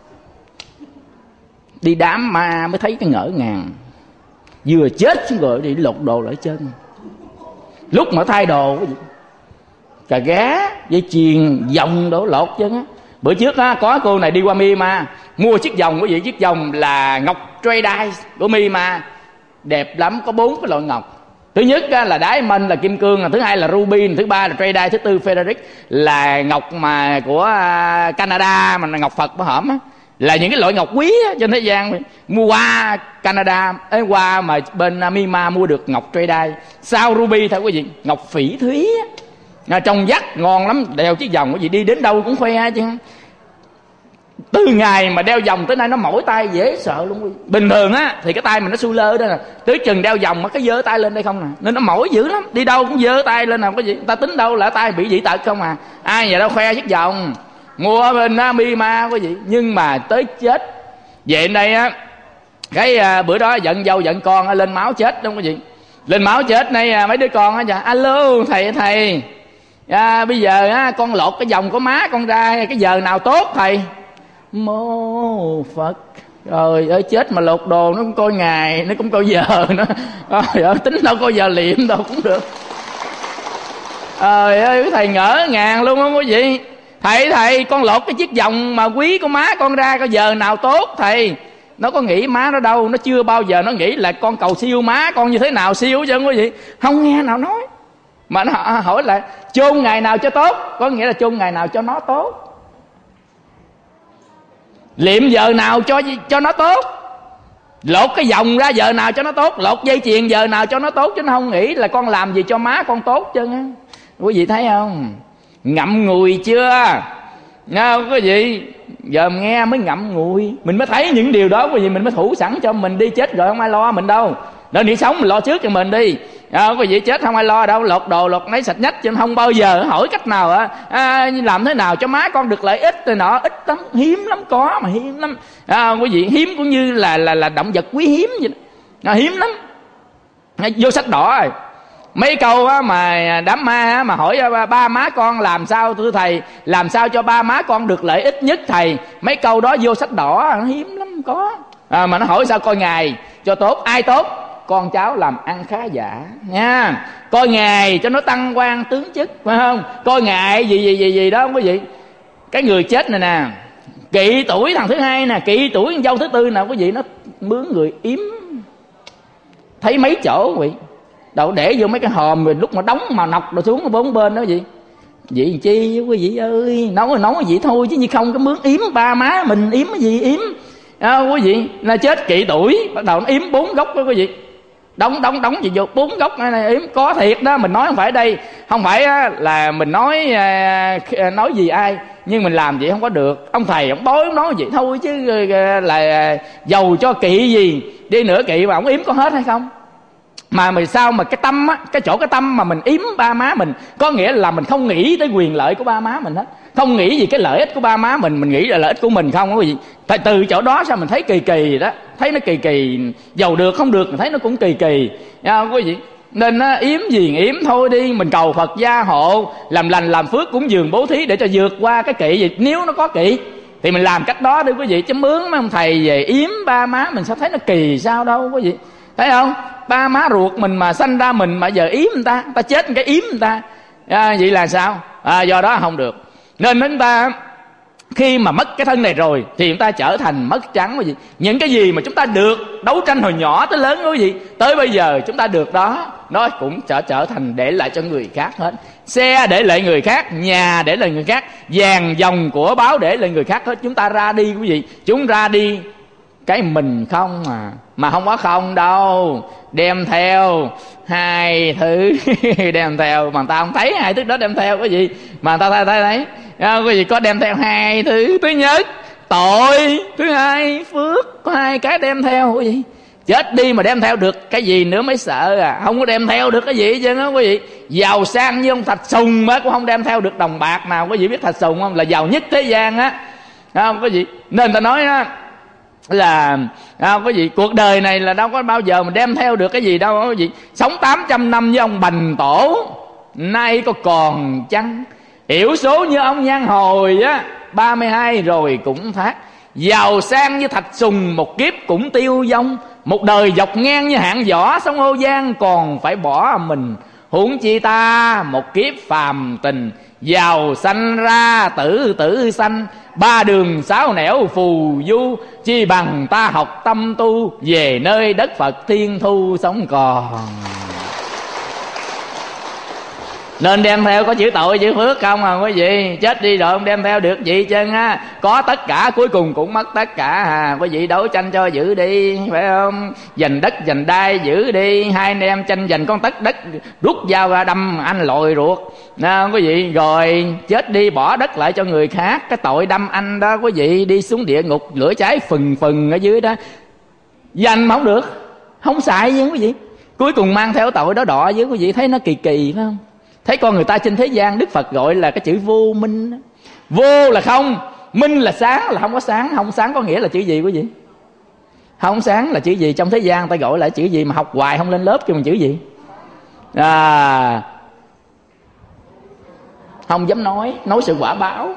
Đi đám ma mới thấy cái ngỡ ngàng. Vừa chết xuống rồi đi lột đồ lại chân. Lúc mà thay đồ quý vị, cà gá, dây chuyền, vòng đổ lột chân á. Bữa trước có cô này đi qua Myanmar mua chiếc vòng quý vị. Chiếc vòng là ngọc Tradai của Myanmar, đẹp lắm, có 4 cái loại ngọc. Thứ nhất là Diamond là kim cương, thứ hai là Ruby, thứ ba là Tradai, thứ tư Ferraric là ngọc mà của Canada, mà là ngọc Phật bảo hổm á. Là những cái loại ngọc quý á, trên thế gian. Mua qua Canada, qua mà bên Myanmar mua được ngọc Tradai. Sao Ruby thôi quý vị, ngọc phỉ thúy á, trong vắt ngon lắm. Đeo chiếc vòng quý vị đi đến đâu cũng khoe chứ. Từ ngày mà đeo vòng tới nay nó mỏi tay dễ sợ luôn quý vị. Bình thường á thì cái tay mình nó xu lơ đó nè, tới chừng đeo vòng mà cái giơ tay lên đây không nè, nên nó mỏi dữ lắm. Đi đâu cũng giơ tay lên nè quý vị. Ta tính đâu là tay bị dị tật không à. Ai giờ đâu khoe chiếc vòng mua ở bên Myanmar quý vị. Nhưng mà tới chết về đây á, cái bữa đó giận dâu giận con lên máu chết đúng không quý vị. Lên máu chết này mấy đứa con á, dạ alo thầy bây giờ con lột cái vòng của má con ra, cái giờ nào tốt thầy? Mô Phật. Trời ơi, chết mà lột đồ nó cũng coi ngày, nó cũng coi giờ nữa. Trời ơi, tính đâu coi giờ liệm đâu cũng được. Trời ơi, thầy ngỡ ngàng luôn không quý vị. Thầy con lột cái chiếc vòng mà quý của má con ra, coi giờ nào tốt thầy? Nó có nghĩ má nó đâu, nó chưa bao giờ nó nghĩ là con cầu siêu má con như thế nào siêu chứ quý vị. Không nghe nào nói. Mà nó hỏi là chôn ngày nào cho tốt, có nghĩa là chôn ngày nào cho nó tốt. Liệm giờ nào cho nó tốt. Lột cái vòng ra giờ nào cho nó tốt. Lột dây chuyền giờ nào cho nó tốt. Chứ nó không nghĩ là con làm gì cho má con tốt chứ. Quý vị thấy không? Ngậm ngùi chưa? Nghe không quý vị? Giờ nghe mới ngậm ngùi. Mình mới thấy những điều đó quý vị. Mình mới thủ sẵn cho mình đi, chết rồi không ai lo mình đâu. Nên đi sống mình lo trước cho mình đi. Quý vị chết không ai lo đâu. Lột đồ lột nấy sạch nhách, chứ không bao giờ hỏi cách nào làm thế nào cho má con được lợi ích rồi nọ. Ít lắm, hiếm lắm, có mà hiếm lắm. Quý vị, hiếm cũng như là động vật quý hiếm vậy đó. Hiếm lắm. Vô sách đỏ rồi. Mấy câu mà đám ma mà hỏi ba má con làm sao thưa thầy, làm sao cho ba má con được lợi ích nhất thầy. Mấy câu đó vô sách đỏ, nó hiếm lắm có. Mà nó hỏi sao coi ngày cho tốt. Ai tốt? Con cháu làm ăn khá giả nha. Coi ngày cho nó tăng quan tướng chức, phải không? Coi ngày gì đó quý vị. Cái người chết này nè, kỵ tuổi thằng thứ hai nè, kỵ tuổi con dâu thứ tư nè quý vị, nó mướn người yếm thấy mấy chỗ quý vị. Đậu để vô mấy cái hòm rồi lúc mà đóng mà nọc rồi xuống 4 bên đó gì. Vậy chi quý vị ơi, nói vậy thôi chứ như không cái mướn yếm ba má mình yếm cái gì yếm. Quý vị, nó chết kỵ tuổi, bắt đầu nó yếm 4 gốc đó quý vị. Đóng gì vô 4 gốc này yếm. Có thiệt đó, mình nói không phải đây, không phải là mình nói gì ai, nhưng mình làm vậy không có được. Ông thầy ông bói ông nói vậy thôi chứ là giàu cho kỵ gì đi nữa kỵ mà ông yếm có hết hay không? Mà sao mà cái tâm á, cái tâm mà mình yếm ba má mình, có nghĩa là mình không nghĩ tới quyền lợi của ba má mình hết, không nghĩ gì cái lợi ích của ba má mình nghĩ là lợi ích của mình không có gì. Tại từ chỗ đó sao mình thấy kỳ kỳ đó, thấy nó kỳ kỳ, giàu được không được mình thấy nó cũng kỳ kỳ, không có gì. Nên nó yếm gì yếm thôi đi, mình cầu Phật gia hộ, làm lành làm phước cúng dường bố thí để cho vượt qua cái kỵ gì. Nếu nó có kỵ thì mình làm cách đó đi quý vị, chứ mướn mấy ông thầy về yếm ba má mình sao thấy nó kỳ sao đâu quý vị, thấy không? Ba má ruột mình mà sanh ra mình mà giờ yếm người ta chết cái yếm người ta, vậy là sao? Do đó không được. Nên chúng ta khi mà mất cái thân này rồi thì chúng ta trở thành mất trắng cái gì. Những cái gì mà chúng ta được đấu tranh hồi nhỏ tới lớn cái gì, tới bây giờ chúng ta được đó, nó cũng trở thành để lại cho người khác hết. Xe để lại người khác, nhà để lại người khác, vàng dòng của báo để lại người khác hết. Chúng ta ra đi quý vị, chúng ra đi cái mình không mà không có không đâu, đem theo hai thứ đem theo mà người ta không thấy hai thứ đó đem theo cái gì mà người ta thấy cái gì có đem theo hai thứ. Thứ nhất tội, thứ hai phước, có hai cái đem theo cái gì. Chết đi mà đem theo được cái gì nữa mới sợ không có đem theo được cái gì chứ đó quý vị. Giàu sang như ông Thạch Sùng mà cũng không đem theo được đồng bạc nào. Quý vị biết Thạch Sùng không? Là giàu nhất thế gian á, không có gì. Nên ta nói đó là cái gì cuộc đời này là đâu có bao giờ mà đem theo được cái gì đâu cái gì. Sống 800 năm với ông Bành Tổ, nay có còn chăng? Yểu số như ông Nhan Hồi á, 32 rồi cũng thác. Giàu sang như Thạch Sùng, một kiếp cũng tiêu vong. Một đời dọc ngang như hạng võ, sông Âu Giang còn phải bỏ mình. Huống chi ta một kiếp phàm tình, giàu sanh ra tử sanh. Ba đường sáu nẻo phù du, chi bằng ta học tâm tu, về nơi đất Phật thiên thu sống còn. Nên đem theo có chữ tội chữ phước không quý vị. Chết đi rồi không đem theo được gì chân á. Có tất cả cuối cùng cũng mất tất cả quý vị đấu tranh cho giữ đi, phải không? Giành đất giành đai giữ đi. Hai anh em tranh giành con tất đất, rút dao ra đâm anh lòi ruột quý vị. Rồi chết đi bỏ đất lại cho người khác. Cái tội đâm anh đó quý vị đi xuống địa ngục, lửa cháy phừng phừng ở dưới đó. Giành mà không được, không xài gì quý vị. Cuối cùng mang theo tội đó đọa với quý vị. Thấy nó kỳ kỳ phải không? Thấy con người ta trên thế gian, Đức Phật gọi là cái chữ vô minh. Vô là không, minh là sáng, là không có sáng. Không sáng có nghĩa là chữ gì quý vị? Không sáng là chữ gì? Trong thế gian ta gọi là chữ gì mà học hoài không lên lớp kêu bằng chữ gì? Không dám nói sự quả báo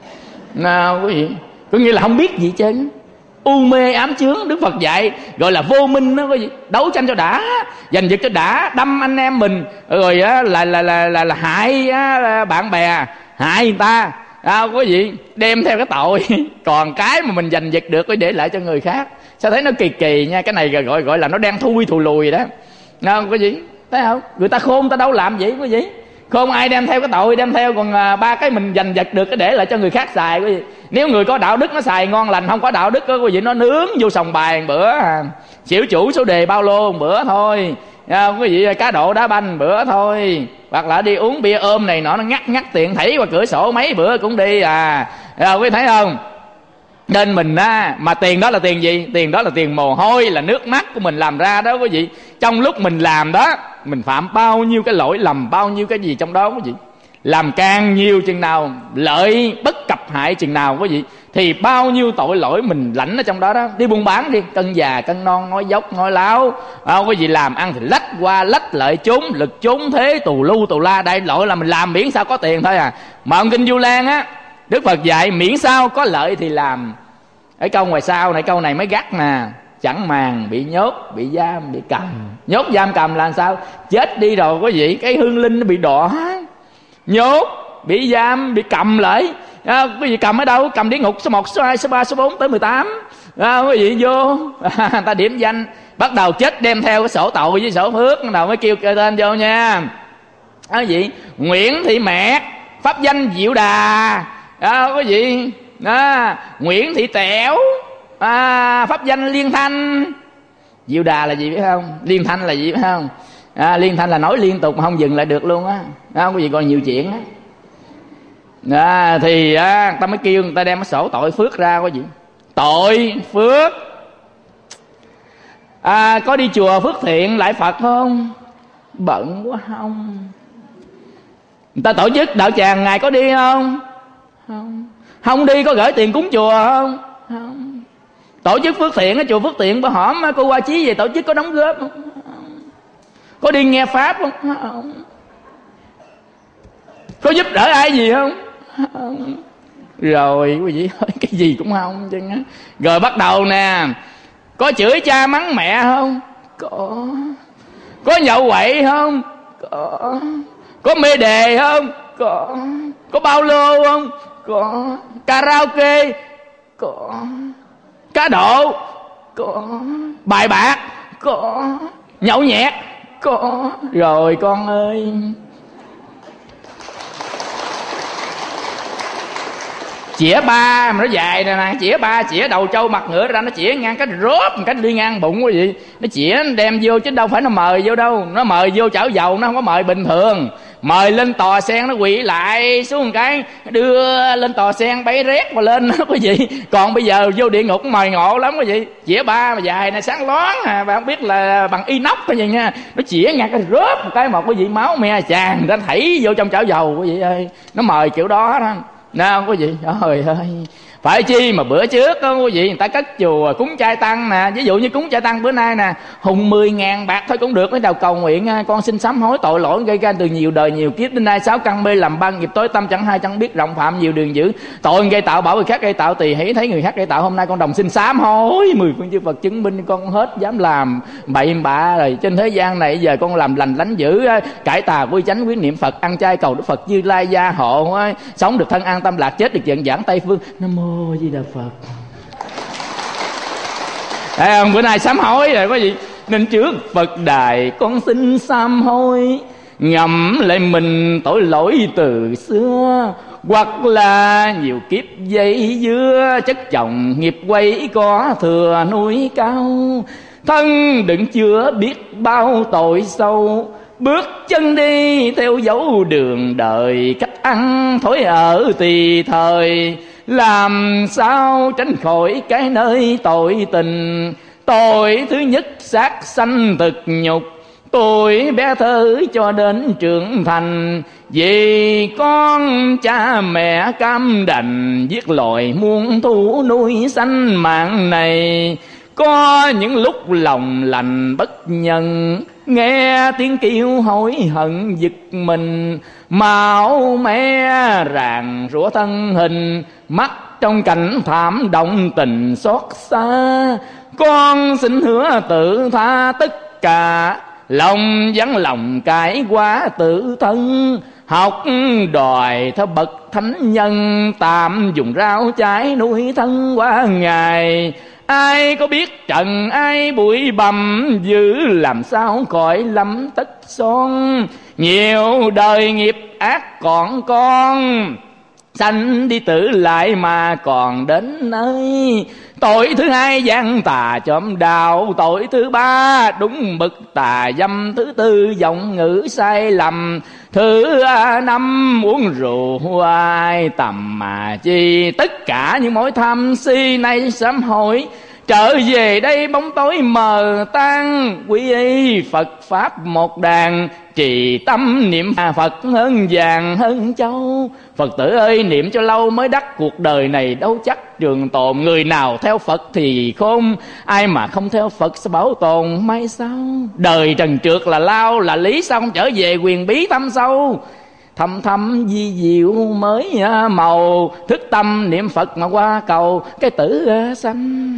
quý vị. Có nghĩa là không biết gì trơn, u mê ám chướng. Đức Phật dạy gọi là vô minh đó quý vị. Đấu tranh cho đã, giành giật cho đã, đâm anh em mình rồi là hại bạn bè, hại người ta quý vị, đem theo cái tội. Còn cái mà mình giành giật được phải để lại cho người khác. Sao thấy nó kỳ kỳ nha. Cái này gọi là nó đen thui thù lùi đó, quý vị thấy không? Người ta khôn ta đâu làm vậy quý vị. Không ai đem theo cái tội, đem theo còn ba cái mình giành giật được cái để lại cho người khác xài quý vị. Nếu người có đạo đức nó xài ngon lành, không có đạo đức quý vị nó nướng vô sòng bài một bữa, xỉu chủ số đề bao lô một bữa thôi, quý vị cá độ đá banh một bữa thôi, hoặc là đi uống bia ôm này nọ, nó ngắt tiền thảy qua cửa sổ mấy bữa cũng đi quý vị thấy không? Nên mình mà tiền đó là tiền gì? Tiền đó là tiền mồ hôi, là nước mắt của mình làm ra đó quý vị. Trong lúc mình làm đó, mình phạm bao nhiêu cái lỗi lầm, bao nhiêu cái gì trong đó quý vị. Làm càng nhiều chừng nào, lợi bất cập hại chừng nào quý vị, thì bao nhiêu tội lỗi mình lãnh ở trong đó đó. Đi buôn bán đi, cân già cân non, nói dốc nói láo quý vị. Làm ăn thì lách qua lách lợi, trốn lực trốn thế, tù lu tù la. Đây lỗi là mình làm miễn sao có tiền thôi Mà ông Kinh Du Lan á, Đức Phật dạy miễn sao có lợi thì làm. Ở câu ngoài sau này, câu này mới gắt nè. Chẳng màng bị nhốt, bị giam, bị cầm. Nhốt giam cầm là sao? Chết đi rồi quý vị, cái hương linh nó bị đọa. Nhốt, bị giam, bị cầm lại. Quý vị cầm ở đâu? Cầm địa ngục số 1, số 2, số 3, số 4 tới 18. Quý vị vô ta điểm danh, bắt đầu chết đem theo cái sổ tội với sổ phước, bắt đầu mới kêu tên vô nha. Gì? Nguyễn Thị Mẹt, pháp danh Diệu Đà. Quý vị Nguyễn Thị Tẻo, pháp danh Liên Thanh. Diệu Đà là gì biết không? Liên Thanh là gì biết không? Liên Thanh là nói liên tục mà không dừng lại được luôn á. Quý vị coi nhiều chuyện á. Thì ta mới kêu người ta đem cái sổ tội phước ra có gì. Tội phước. Có đi chùa Phước Thiện lại Phật không? Bận quá không. Người ta tổ chức đạo tràng ngày có đi không? Không. Không đi có gửi tiền cúng chùa không? Không. Tổ chức Phước Thiện ở chùa Phước Thiện bữa hổm cô Hoa Chí về tổ chức có đóng góp không? Có đi nghe pháp không? Không. Có giúp đỡ ai gì không? Không. Rồi quý vị ơi, cái gì cũng không chứ. Rồi bắt đầu nè, có chửi cha mắng mẹ không? Có nhậu quậy không? Có mê đề không? Có bao lô không? Có. Karaoke? Có. Cá độ? Có. Bài bạc? Có. Nhậu nhẹt? Có. Rồi con ơi, chĩa ba mà nó dài nè, chĩa ba, chĩa đầu trâu mặt ngựa ra, nó chĩa ngang cái rốp một cái đi ngang bụng quý vị. Nó chĩa đem vô chứ đâu phải nó mời vô đâu. Nó mời vô chảo dầu, nó không có mời bình thường. Mời lên tòa sen nó quỳ lại xuống một cái, đưa lên tòa sen bấy rét mà lên đó quý vị. Còn bây giờ vô địa ngục mời ngộ lắm quý vị. Chĩa ba mà dài này sáng loáng bạn không biết là bằng inox cái gì nha. Nó chĩa ngang cái rốp một cái một quý vị, máu me tràn ra thảy vô trong chảo dầu quý vị ơi. Nó mời kiểu đó đó. Nè không quý vị, trời ơi, phải chi mà bữa trước đó quý vị, người ta cất chùa cúng chay tăng nè. Ví dụ như cúng chay tăng bữa nay nè, hùng 10.000 bạc thôi cũng được. Mới đầu cầu nguyện con xin sám hối tội lỗi gây ra từ nhiều đời nhiều kiếp đến nay, 6 căn mê làm ban nghiệp tối tâm chẳng hay chẳng biết rộng phạm nhiều đường dữ, tội gây tạo bảo người khác gây tạo tỳ hỷ thấy người khác gây tạo. Hôm nay con đồng xin sám hối, 10 phương chư Phật chứng minh con hết dám làm bậy bạ rồi. Trên thế gian này giờ con làm lành lánh dữ, cải tà quy chánh quyết niệm Phật, ăn chay cầu Đức Phật Như Lai gia hộ, sống được thân an tâm lạc, chết được dẫn giảng Tây phương. Nam mô Di Đà Phật. Thấy không, bữa nay sám hối rồi quý vị. Nên trước Phật đài con xin sám hối, ngẫm lại mình tội lỗi từ xưa, hoặc là nhiều kiếp dây dưa, chất chồng nghiệp quay có thừa núi cao. Thân đừng chưa biết bao tội sâu, bước chân đi theo dấu đường đời, cách ăn thói ở tùy thời, làm sao tránh khỏi cái nơi tội tình. Tội thứ nhất sát sanh thực nhục, tôi bé thơ cho đến trưởng thành, vì con cha mẹ cam đành giết loài muôn thú nuôi sanh mạng này. Có những lúc lòng lành bất nhân, nghe tiếng kêu hối hận giật mình, máu me ràng rủa thân hình, mắt trong cảnh thảm động tình xót xa. Con xin hứa tự tha tất cả, lòng vắng lòng cải quá tự thân, học đòi theo bậc thánh nhân, tạm dùng rau trái nuôi thân qua ngày. Ai có biết trần ai bụi bặm, dữ làm sao khỏi lắm tất son. Nhiều đời nghiệp ác còn con, sanh đi tử lại mà còn đến nơi. Tội thứ hai gian tà chóm đạo, tội thứ ba đúng mực tà dâm, thứ tư giọng ngữ sai lầm, thứ năm uống rượu ai tầm mà chi. Tất cả những mối tham si này sám hối, trở về đây bóng tối mờ tan. Quy y Phật Pháp một đàn, trì tâm niệm Phật hơn vàng hơn châu. Phật tử ơi, niệm cho lâu mới đắc, cuộc đời này đâu chắc trường tồn. Người nào theo Phật thì khôn, ai mà không theo Phật sẽ bảo tồn mai sau. Đời trần trượt là lao là lý, sao không trở về quyền bí thâm sâu. Thâm thâm di diệu mới màu, thức tâm niệm Phật mà qua cầu cái tử sanh.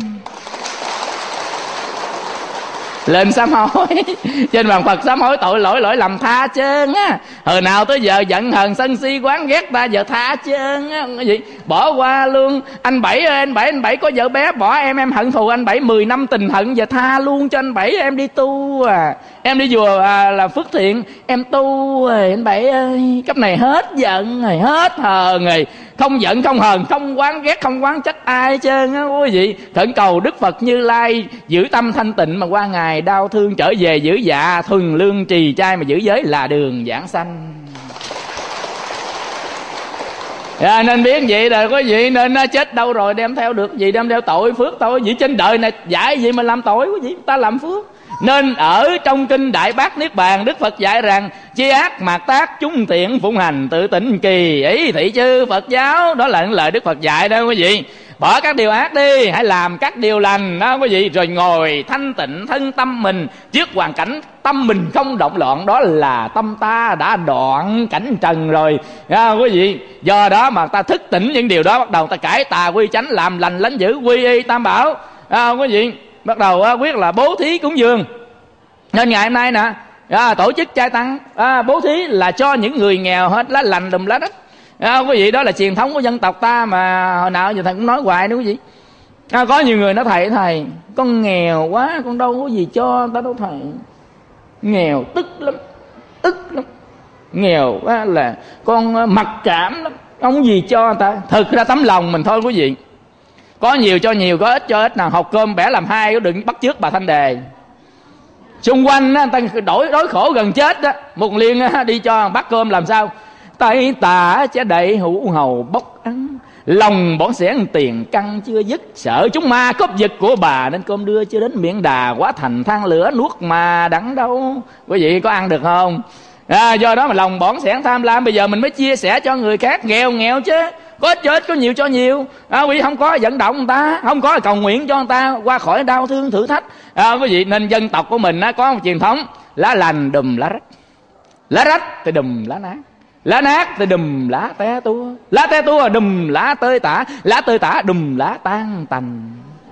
Lên sám hối, trên bàn Phật sám hối tội lỗi lỗi lầm tha trơn á. Hồi nào tới giờ giận hờn sân si quán ghét ta, giờ tha trơn á. Cái gì bỏ qua luôn. Anh Bảy ơi, anh Bảy có vợ bé, bỏ em hận thù anh Bảy 10 năm tình hận, giờ tha luôn cho anh Bảy. Em đi tu em đi chùa là Phước Thiện, em tu rồi anh Bảy ơi. Cấp này hết giận rồi, hết hờn rồi, không giận không hờn, không quán ghét không quán trách ai hết trơn á quý vị. Khẩn cầu Đức Phật Như Lai giữ tâm thanh tịnh mà qua ngày đau thương, trở về giữ dạ thuần lương trì trai mà giữ giới là đường giảng sanh. Nên biết vậy rồi quý vị, nên nó chết đâu rồi đem theo được gì, đem theo tội phước thôi. Vậy trên đời này dạy gì mà làm tội quý vị, ta làm phước. Nên ở trong kinh Đại Bát Niết Bàn, Đức Phật dạy rằng chi ác mạt tác chúng tiện phụng hành tự tỉnh kỳ ý thị chư Phật giáo. Đó là những lời Đức Phật dạy đó quý vị. Bỏ các điều ác đi, hãy làm các điều lành đó quý vị. Rồi ngồi thanh tịnh thân tâm mình trước hoàn cảnh tâm mình không động loạn. Đó là tâm ta đã đoạn cảnh trần rồi quý vị. Do đó mà ta thức tỉnh những điều đó, bắt đầu ta cải tà quy chánh, làm lành lánh dữ, quy y tam bảo quý vị. Bắt đầu quyết là bố thí cúng dường. Nên ngày hôm nay nè tổ chức trai tăng bố thí là cho những người nghèo hết, lá lành đùm lá đất quý vị. Đó là truyền thống của dân tộc ta mà hồi nào giờ thầy cũng nói hoài đó quý vị. Có nhiều người nói thầy con nghèo quá, con đâu có gì cho ta đâu thầy. Nghèo tức lắm, nghèo quá là con mặc cảm lắm, không có gì cho người ta. Thực ra tấm lòng mình thôi quý vị. Có nhiều cho nhiều, có ít cho ít. Nào hộp cơm bẻ làm hai, đừng bắt chước bà Thanh Đề. Xung quanh người ta đối khổ gần chết đó, một liên đi cho bát cơm làm sao? Tay tả chả đậy hữu hầu bốc ăn, lòng bỏng xẻn tiền căng chưa dứt, sợ chúng ma cướp giật của bà nên cơm đưa chưa đến miệng đà, quá thành than lửa nuốt mà đắng đâu. Quý vị có ăn được không? Do đó mà lòng bỏng xẻn tham lam. Bây giờ mình mới chia sẻ cho người khác, nghèo chứ, có ít cho ít, có nhiều cho nhiều. Quý vị không có vận động người ta, không có cầu nguyện cho người ta qua khỏi đau thương thử thách. Quý vị, nên dân tộc của mình có một truyền thống lá lành đùm lá rách, lá rách thì đùm lá nát, lá nát thì đùm lá té tua, lá té tua đùm lá tơi tả, lá tơi tả đùm lá tan tành.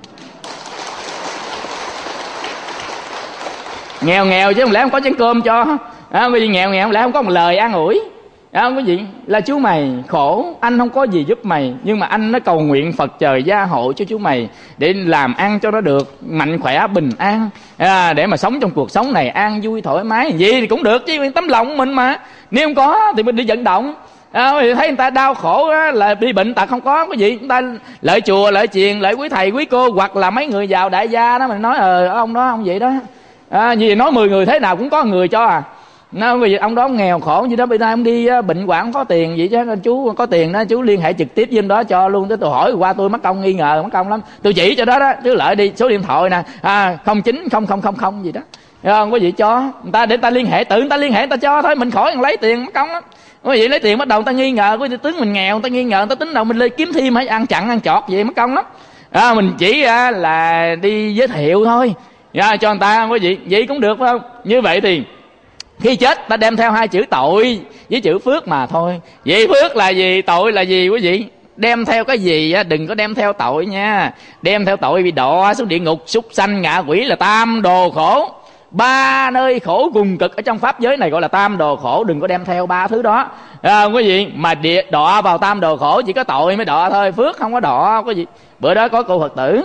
Nghèo chứ không lẽ không có chén cơm cho. Quý vị, nghèo không lẽ không có một lời an ủi. Quý vị, là chú mày khổ, anh không có gì giúp mày, nhưng mà anh nó cầu nguyện Phật trời gia hộ cho chú mày để làm ăn cho nó được mạnh khỏe bình an, để mà sống trong cuộc sống này an vui thoải mái. Gì thì cũng được chứ, tấm lòng mình mà. Nếu không có thì mình đi vận động. Thấy người ta đau khổ là đi bệnh tật không có cái gì, chúng ta lợi chùa lợi chiền lợi quý thầy quý cô, hoặc là mấy người giàu đại gia đó mình nói ông đó ông vậy đó, vì nói 10 người thế nào cũng có người cho vì ông đó ông nghèo khổ như đó, bây giờ ông đi bệnh hoạn không có tiền vậy chứ chú có tiền đó, chú liên hệ trực tiếp với ông đó cho luôn. Tới tôi hỏi qua tôi mất công nghi ngờ, mất công lắm, tôi chỉ cho đó chứ lợi đi số điện thoại nè 090000 gì đó, không có gì cho người ta để ta liên hệ, tự người ta liên hệ người ta cho thôi, mình khỏi lấy tiền mất công lắm. Quý vị lấy tiền bắt đầu người ta nghi ngờ, có tướng mình nghèo người ta nghi ngờ, người ta tính đâu mình lên kiếm thêm hay ăn chặn ăn chọt vậy mất công lắm. Mình chỉ là đi giới thiệu thôi cho người ta, quý vị vậy cũng được phải không? Như vậy thì khi chết ta đem theo hai chữ tội với chữ phước mà thôi. Vậy phước là gì, tội là gì quý vị? Đem theo cái gì đừng có đem theo tội nha. Đem theo tội bị đọa xuống địa ngục, súc sanh ngạ quỷ là tam đồ khổ. 3 nơi khổ cùng cực ở trong pháp giới này gọi là tam đồ khổ. Đừng có đem theo 3 thứ đó quý vị. Mà đọa vào tam đồ khổ chỉ có tội mới đọa thôi, phước không có đọa quý vị. Bữa đó có cô Phật tử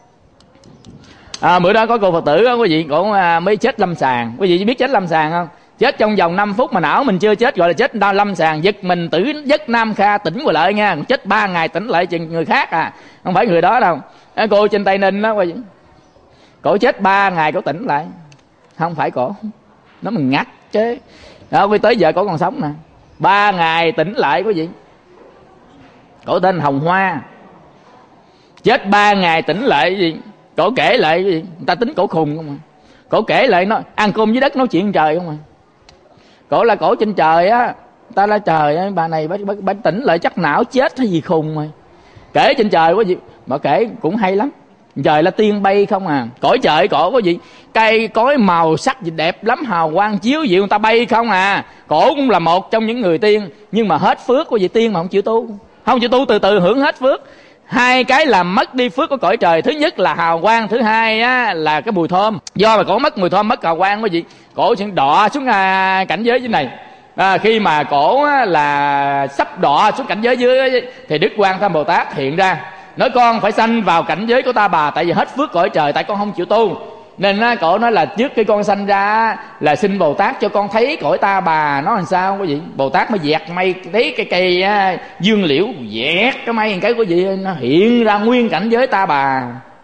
bữa đó có cô Phật tử quý vị, cổ mới chết lâm sàng. Quý vị biết chết lâm sàng không? Chết trong vòng 5 phút mà não mình chưa chết gọi là chết lâm sàng. Giật mình tử giấc nam kha tỉnh qua lại nha. Chết 3 ngày tỉnh lại chừng người khác không phải người đó đâu. Cô trên Tây Ninh đó quý vị, cổ chết 3 ngày cổ tỉnh lại, không phải cổ, nó mình ngắt chứ quý tới giờ cổ còn sống nè. 3 ngày tỉnh lại quý vị. Cổ tên Hồng Hoa, chết 3 ngày tỉnh lại gì. Cổ kể lại gì, người ta tính cổ khùng không à. Cổ kể lại nó ăn cơm dưới đất nói chuyện trời không à. Cổ là cổ trên trời á, ta là trời á, bà này bà tỉnh lại chắc não chết hay gì khùng rồi. Kể trên trời có gì mà kể cũng hay lắm. Trời là tiên bay không à. Cõi trời cổ có gì cây cối màu sắc gì đẹp lắm, hào quang chiếu dịu, người ta bay không à. Cổ cũng là một trong những người tiên, nhưng mà hết phước của vị tiên mà không chịu tu. Không chịu tu từ từ hưởng hết phước. 2 cái làm mất đi phước của cõi trời. Thứ nhất là hào quang, thứ hai là cái mùi thơm. Do mà cổ mất mùi thơm, mất hào quang quý vị, cổ sẽ đọa xuống cảnh giới dưới này. Khi mà cổ là sắp đọa xuống cảnh giới dưới thì Đức Quan Tham Bồ Tát hiện ra nói con phải sanh vào cảnh giới của ta bà, tại vì hết phước cõi trời, tại con không chịu tu. Nên cổ nói là trước khi con sanh ra là xin Bồ Tát cho con thấy cõi ta bà nó làm sao quý vị. Bồ Tát mới dẹt mây, thấy cái cây dương liễu, dẹt cái mây cái quý vị, nó hiện ra nguyên cảnh giới ta bà.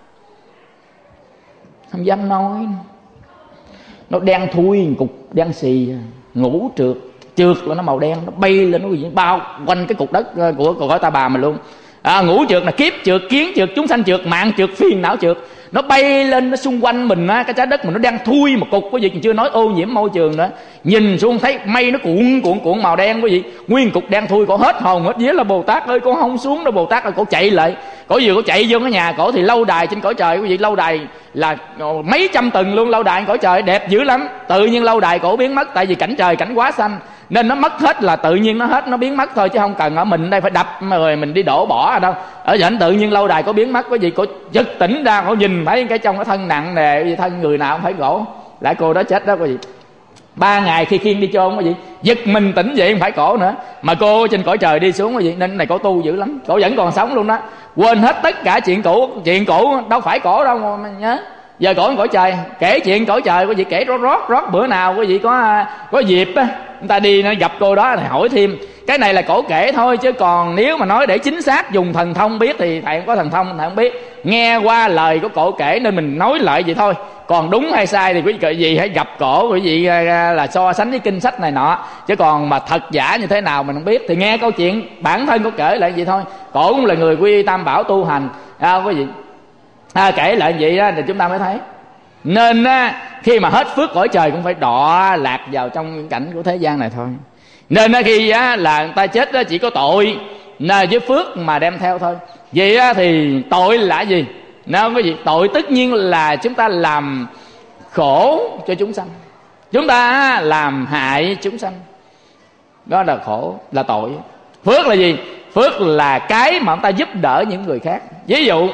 Không dám nói, nó đen thui, cục đen xì, ngủ trượt trượt là nó màu đen, nó bay lên, nó bao quanh cái cục đất của cõi Ta Bà mình luôn. Ngũ trượt là kiếp trượt, kiến trượt, chúng sanh trượt, mạng trượt, phiền não trượt. Nó bay lên, nó xung quanh mình á, cái trái đất mình nó đang thui một cục, quý vị, chưa nói ô nhiễm môi trường nữa. Nhìn xuống thấy mây nó cuộn màu đen, quý vị, nguyên cục đen thui. Cổ hết hồn hết vía là Bồ Tát ơi, cổ không xuống đâu Bồ Tát ơi. Cổ chạy lại, cổ vừa cổ chạy vô cái nhà cổ thì lâu đài trên cõi trời, quý vị, lâu đài là mấy trăm tầng luôn, lâu đài cõi trời đẹp dữ lắm. Tự nhiên lâu đài cổ biến mất, tại vì cảnh trời cảnh quá xanh nên nó mất hết, là tự nhiên nó hết, nó biến mất thôi, chứ không cần ở mình đây phải đập rồi mình đi đổ bỏ ở đâu. Ở dẫn tự nhiên lâu đài có biến mất, có gì cô giật tỉnh ra, cô nhìn thấy cái trong cái thân nặng nề, thân người nào cũng phải gỗ, lại cô đó chết đó, có gì 3 ngày khi khiêng đi chôn, có gì giật mình tỉnh dậy không phải cổ nữa, mà cô trên cõi trời đi xuống, có gì nên này cổ tu dữ lắm, cổ vẫn còn sống luôn đó, quên hết tất cả chuyện cũ đâu phải cổ đâu mà nhớ. Giờ cổ cõi trời kể chuyện cõi trời, có gì kể rót bữa nào có gì có dịp á, người ta đi nó gặp cô đó thì hỏi thêm. Cái này là cổ kể thôi, chứ còn nếu mà nói để chính xác dùng thần thông biết thì thầy không có thần thông, thầy không biết, nghe qua lời của cổ kể nên mình nói lại vậy thôi. Còn đúng hay sai thì quý vị gì hãy gặp cổ, quý vị là so sánh với kinh sách này nọ, chứ còn mà thật giả như thế nào mình không biết. Thì nghe câu chuyện bản thân cổ kể lại vậy thôi. Cổ cũng là người quy y Tam Bảo tu hành, quý vị, kể lại vậy đó thì chúng ta mới thấy. Nên khi mà hết phước cõi trời cũng phải đọa lạc vào trong những cảnh của thế gian này thôi. Nên khi là người ta chết chỉ có tội với phước mà đem theo thôi. Vậy thì tội là gì? Nào quý vị, tội tất nhiên là chúng ta làm khổ cho chúng sanh, chúng ta làm hại chúng sanh, đó là khổ, là tội. Phước là gì? Phước là cái mà chúng ta giúp đỡ những người khác. Ví dụ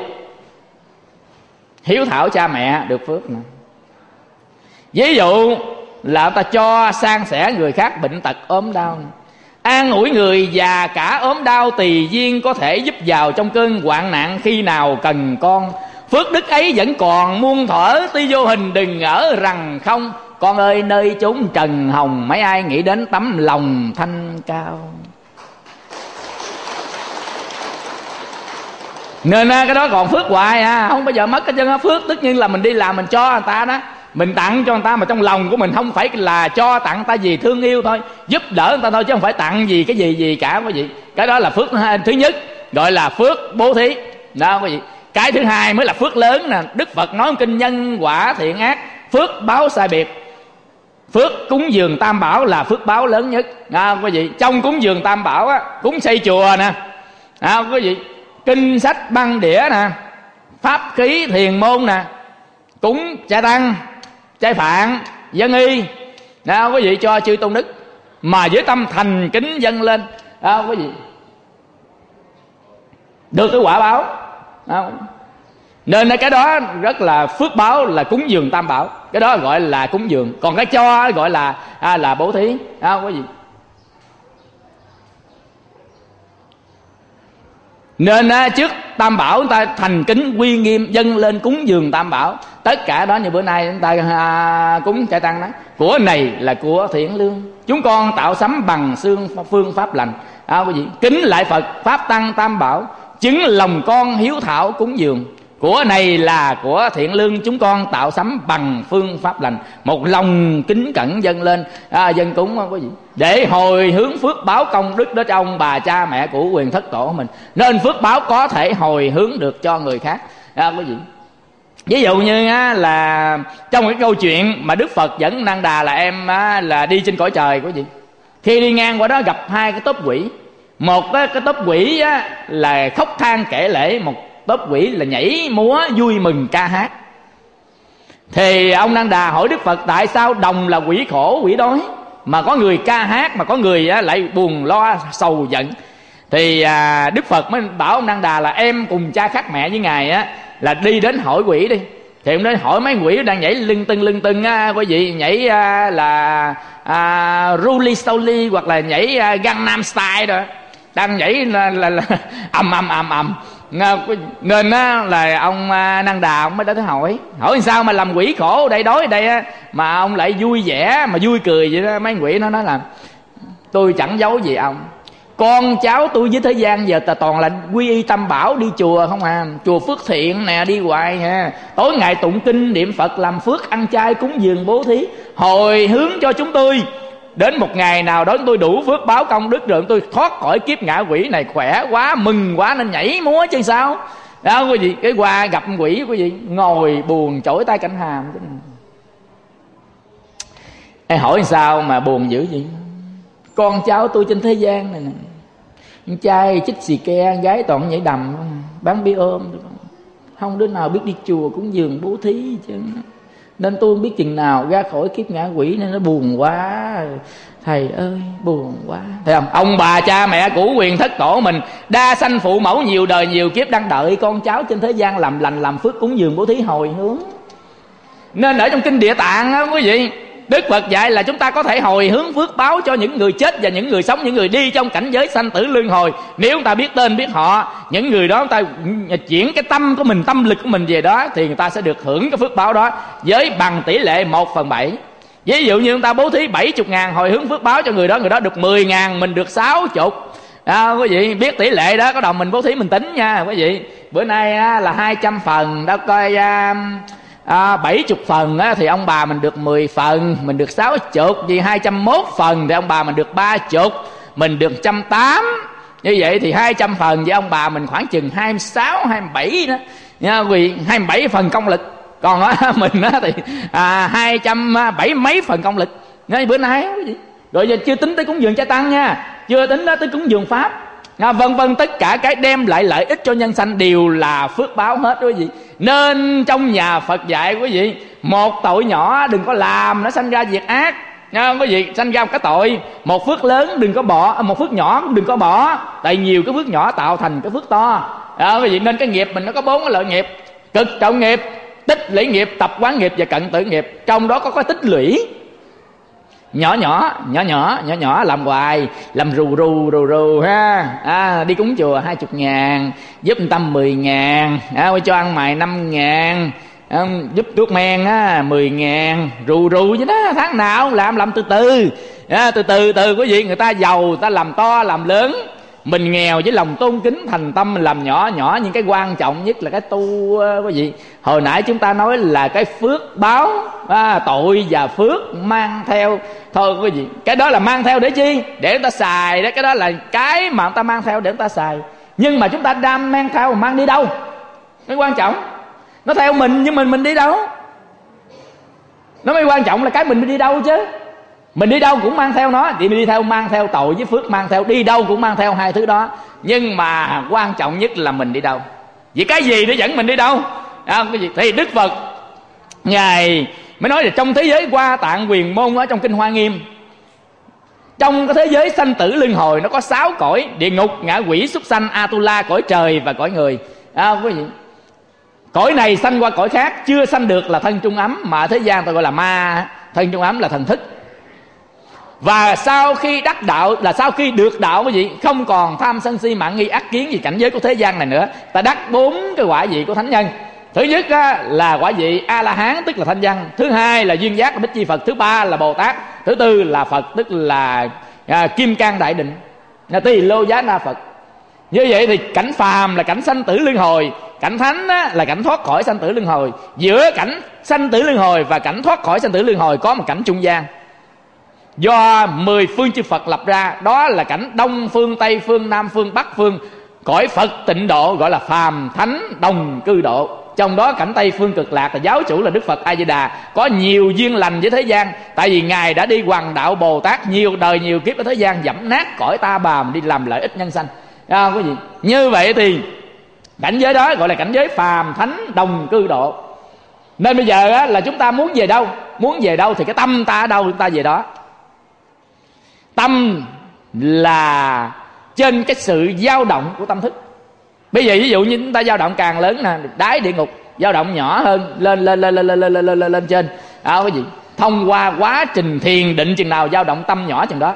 hiếu thảo cha mẹ được phước nè. Ví dụ là người ta cho san sẻ người khác bệnh tật ốm đau nè. An ủi người già cả ốm đau tùy duyên, có thể giúp vào trong cơn hoạn nạn khi nào cần con. Phước đức ấy vẫn còn muôn thuở, tuy vô hình đừng ở rằng không. Con ơi nơi chốn trần hồng, mấy ai nghĩ đến tấm lòng thanh cao. Nên cái đó còn phước hoài không bao giờ mất cái chân. Phước tất nhiên là mình đi làm mình cho người ta đó, mình tặng cho người ta, mà trong lòng của mình không phải là cho tặng người ta gì thương yêu thôi, giúp đỡ người ta thôi, chứ không phải tặng gì cái gì cả quý vị. Cái đó là phước thứ nhất, gọi là phước bố thí đó quý vị. Cái thứ hai mới là phước lớn nè. Đức Phật nói kinh nhân quả thiện ác, phước báo sai biệt. Phước cúng dường Tam Bảo là phước báo lớn nhất quý vị. Trong cúng dường Tam Bảo cúng xây chùa nè, quý vị, kinh sách băng đĩa nè, pháp khí thiền môn nè, cúng trai tăng, trai phạn, dân y quý vị, cho chư tôn đức mà với tâm thành kính dâng lên quý vị, được cái quả báo. Nên cái đó rất là phước báo, là cúng dường Tam Bảo, cái đó gọi là cúng dường. Còn cái cho gọi là bố thí quý vị. Nên trước Tam Bảo chúng ta thành kính uy nghiêm dâng lên cúng dường Tam Bảo. Tất cả đó như bữa nay chúng ta cúng trai tăng đó, của này là của thiện lương, chúng con tạo sắm bằng phương pháp lành quý vị. Kính lại Phật Pháp Tăng Tam Bảo, chứng lòng con hiếu thảo cúng dường. Của này là của thiện lương, chúng con tạo sắm bằng phương pháp lành. Một lòng kính cẩn dâng lên dân cúng quý vị, để hồi hướng phước báo công đức đó cho ông bà cha mẹ của quyền thất tổ của mình. Nên phước báo có thể hồi hướng được cho người khác quý vị. Ví dụ như là trong cái câu chuyện mà Đức Phật dẫn Năng Đà là em là đi trên cõi trời quý vị. Khi đi ngang qua đó gặp hai cái tốp quỷ. Một cái tốp quỷ là khóc than kể lể, một tốp quỷ là nhảy múa vui mừng ca hát. Thì ông Năng Đà hỏi Đức Phật tại sao đồng là quỷ khổ quỷ đói mà có người ca hát, mà có người lại buồn lo sầu giận. Thì Đức Phật mới bảo ông Năng Đà là em cùng cha khác mẹ với ngài là đi đến hỏi quỷ đi. Thì ông đến hỏi mấy quỷ đang nhảy lưng tưng quý vị, nhảy là Ruli Soli hoặc là nhảy Gangnam Style rồi, đang nhảy là ầm. Nên là ông Năng Đà ông mới đến hỏi sao mà làm quỷ khổ đây đói đây mà ông lại vui vẻ mà vui cười vậy đó. Mấy quỷ nó nói là tôi chẳng giấu gì ông, con cháu tôi với thế gian giờ toàn là quy y Tam Bảo, đi chùa không chùa Phước Thiện nè, đi hoài tối ngày tụng kinh niệm Phật, làm phước ăn chay cúng dường bố thí, hồi hướng cho chúng tôi đến một ngày nào đó tôi đủ phước báo công đức rồi, tôi thoát khỏi kiếp ngạ quỷ này, khỏe quá, mừng quá nên nhảy múa chứ sao. Đó quý vị, cái qua gặp quỷ quý vị ngồi buồn chổi tay cạnh hàm. Em hỏi sao mà buồn dữ vậy? Con cháu tôi trên thế gian này nè, con trai chích xì ke, con gái toàn nhảy đầm, bán bia ôm, không đứa nào biết đi chùa cúng dường bố thí chứ. Nên tôi không biết chừng nào ra khỏi kiếp ngạ quỷ, nên nó buồn quá. Thầy ơi, buồn quá. Thấy không? Ông bà cha mẹ cũ quyền thất tổ mình đa sanh phụ mẫu nhiều đời nhiều kiếp đang đợi con cháu trên thế gian làm lành làm phước cúng dường bố thí hồi hướng. Nên ở trong kinh Địa Tạng á quý vị, Đức Phật dạy là chúng ta có thể hồi hướng phước báo cho những người chết và những người sống, những người đi trong cảnh giới sanh tử luân hồi. Nếu chúng ta biết tên biết họ, những người đó chúng ta chuyển cái tâm của mình, tâm lực của mình về đó, thì người ta sẽ được hưởng cái phước báo đó với bằng tỷ lệ 1/7. Ví dụ như chúng ta bố thí 70.000 hồi hướng phước báo cho người đó được 10.000, mình được 60. Quý vị biết tỷ lệ đó, có đồng mình bố thí mình tính nha quý vị. Bữa nay là 200 phần, đâu coi 70 phần á, thì ông bà mình được 10 phần, mình được 60. Vì 201 phần thì ông bà mình được 30, mình được 180. Như vậy thì 200 phần với ông bà mình khoảng chừng 26, 27 đó nha, vì 27 phần công lực. Còn mình thì 270 mấy phần công lực. Ngay bữa nay rồi giờ chưa tính tới cúng dường cha tăng nha, chưa tính tới cúng dường pháp, vân vân, tất cả cái đem lại lợi ích cho nhân sanh đều là phước báo hết quý vị. Nên trong nhà Phật dạy quý vị, một tội nhỏ đừng có làm nó sanh ra việc ác nha quý vị, sanh ra một cái tội. Một phước lớn đừng có bỏ, một phước nhỏ đừng có bỏ, tại nhiều cái phước nhỏ tạo thành cái phước to. Quý vị, nên cái nghiệp mình nó có 4 cái loại nghiệp: cực trọng nghiệp, tích lũy nghiệp, tập quán nghiệp và cận tử nghiệp. Trong đó có cái tích lũy nhỏ nhỏ làm hoài, làm rù ha. Đi cúng chùa 20.000, giúp người ta 10.000, cho ăn mày 5.000, giúp thuốc men 10.000, rù chứ đó. Tháng nào làm từ từ quý vị. Người ta giàu, người ta làm to làm lớn, mình nghèo với lòng tôn kính thành tâm mình làm nhỏ. Nhưng cái quan trọng nhất là cái tu quý vị. Hồi nãy chúng ta nói là cái phước báo, tội và phước mang theo. Thôi quý vị, cái đó là mang theo để chi? Để chúng ta xài đó. Cái đó là cái mà chúng ta mang theo để chúng ta xài. Nhưng mà chúng ta đang mang theo, mang đi đâu? Cái quan trọng nó theo mình, nhưng mình đi đâu? Nó mới quan trọng là cái mình đi đâu chứ. Mình đi đâu cũng mang theo nó, thì mình đi theo mang theo tội với phước mang theo, đi đâu cũng mang theo hai thứ đó. Nhưng mà quan trọng nhất là mình đi đâu. Vì cái gì để dẫn mình đi đâu? Cái gì? Thì Đức Phật Ngài mới nói là trong thế giới Hoa Tạng Quyền Môn ở trong kinh Hoa Nghiêm, trong cái thế giới sanh tử luân hồi nó có 6 cõi: địa ngục, ngạ quỷ, súc sanh, Atula, cõi trời và cõi người. Quý vị, cõi này sanh qua cõi khác, chưa sanh được là thân trung ấm, mà thế gian tôi gọi là ma. Thân trung ấm là thần thức. Và sau khi đắc đạo, là sau khi được đạo quý vị, không còn tham sân si mạng nghi ác kiến gì cảnh giới của thế gian này nữa, ta đắc 4 cái quả vị của thánh nhân. Thứ nhất là quả vị A La Hán, tức là thanh văn. Thứ hai là duyên giác, là Bích Chi Phật. Thứ ba là Bồ Tát. Thứ tư là Phật, tức là Kim Cang Đại Định, là Tỳ Lô Giá Na Phật. Như vậy thì cảnh phàm là cảnh sanh tử luân hồi, cảnh thánh là cảnh thoát khỏi sanh tử luân hồi. Giữa cảnh sanh tử luân hồi và cảnh thoát khỏi sanh tử luân hồi có một cảnh trung gian, do 10 phương chư Phật lập ra. Đó là cảnh Đông phương, Tây phương, Nam phương, Bắc phương, cõi Phật tịnh độ, gọi là phàm thánh đồng cư độ. Trong đó cảnh Tây phương Cực Lạc là giáo chủ là Đức Phật A Di Đà, có nhiều duyên lành với thế gian. Tại vì Ngài đã đi hoàng đạo Bồ Tát nhiều đời nhiều kiếp ở thế gian, dẫm nát cõi ta bà đi làm lợi ích nhân sanh. Quý vị, như vậy thì cảnh giới đó gọi là cảnh giới phàm thánh đồng cư độ. Nên bây giờ là chúng ta muốn về đâu? Muốn về đâu thì cái tâm ta ở đâu chúng ta về đó. Tâm là trên cái sự dao động của tâm thức. Bây giờ ví dụ như chúng ta dao động càng lớn nè, đáy địa ngục dao động nhỏ hơn, lên trên. Cái gì? Thông qua quá trình thiền định chừng nào dao động tâm nhỏ chừng đó.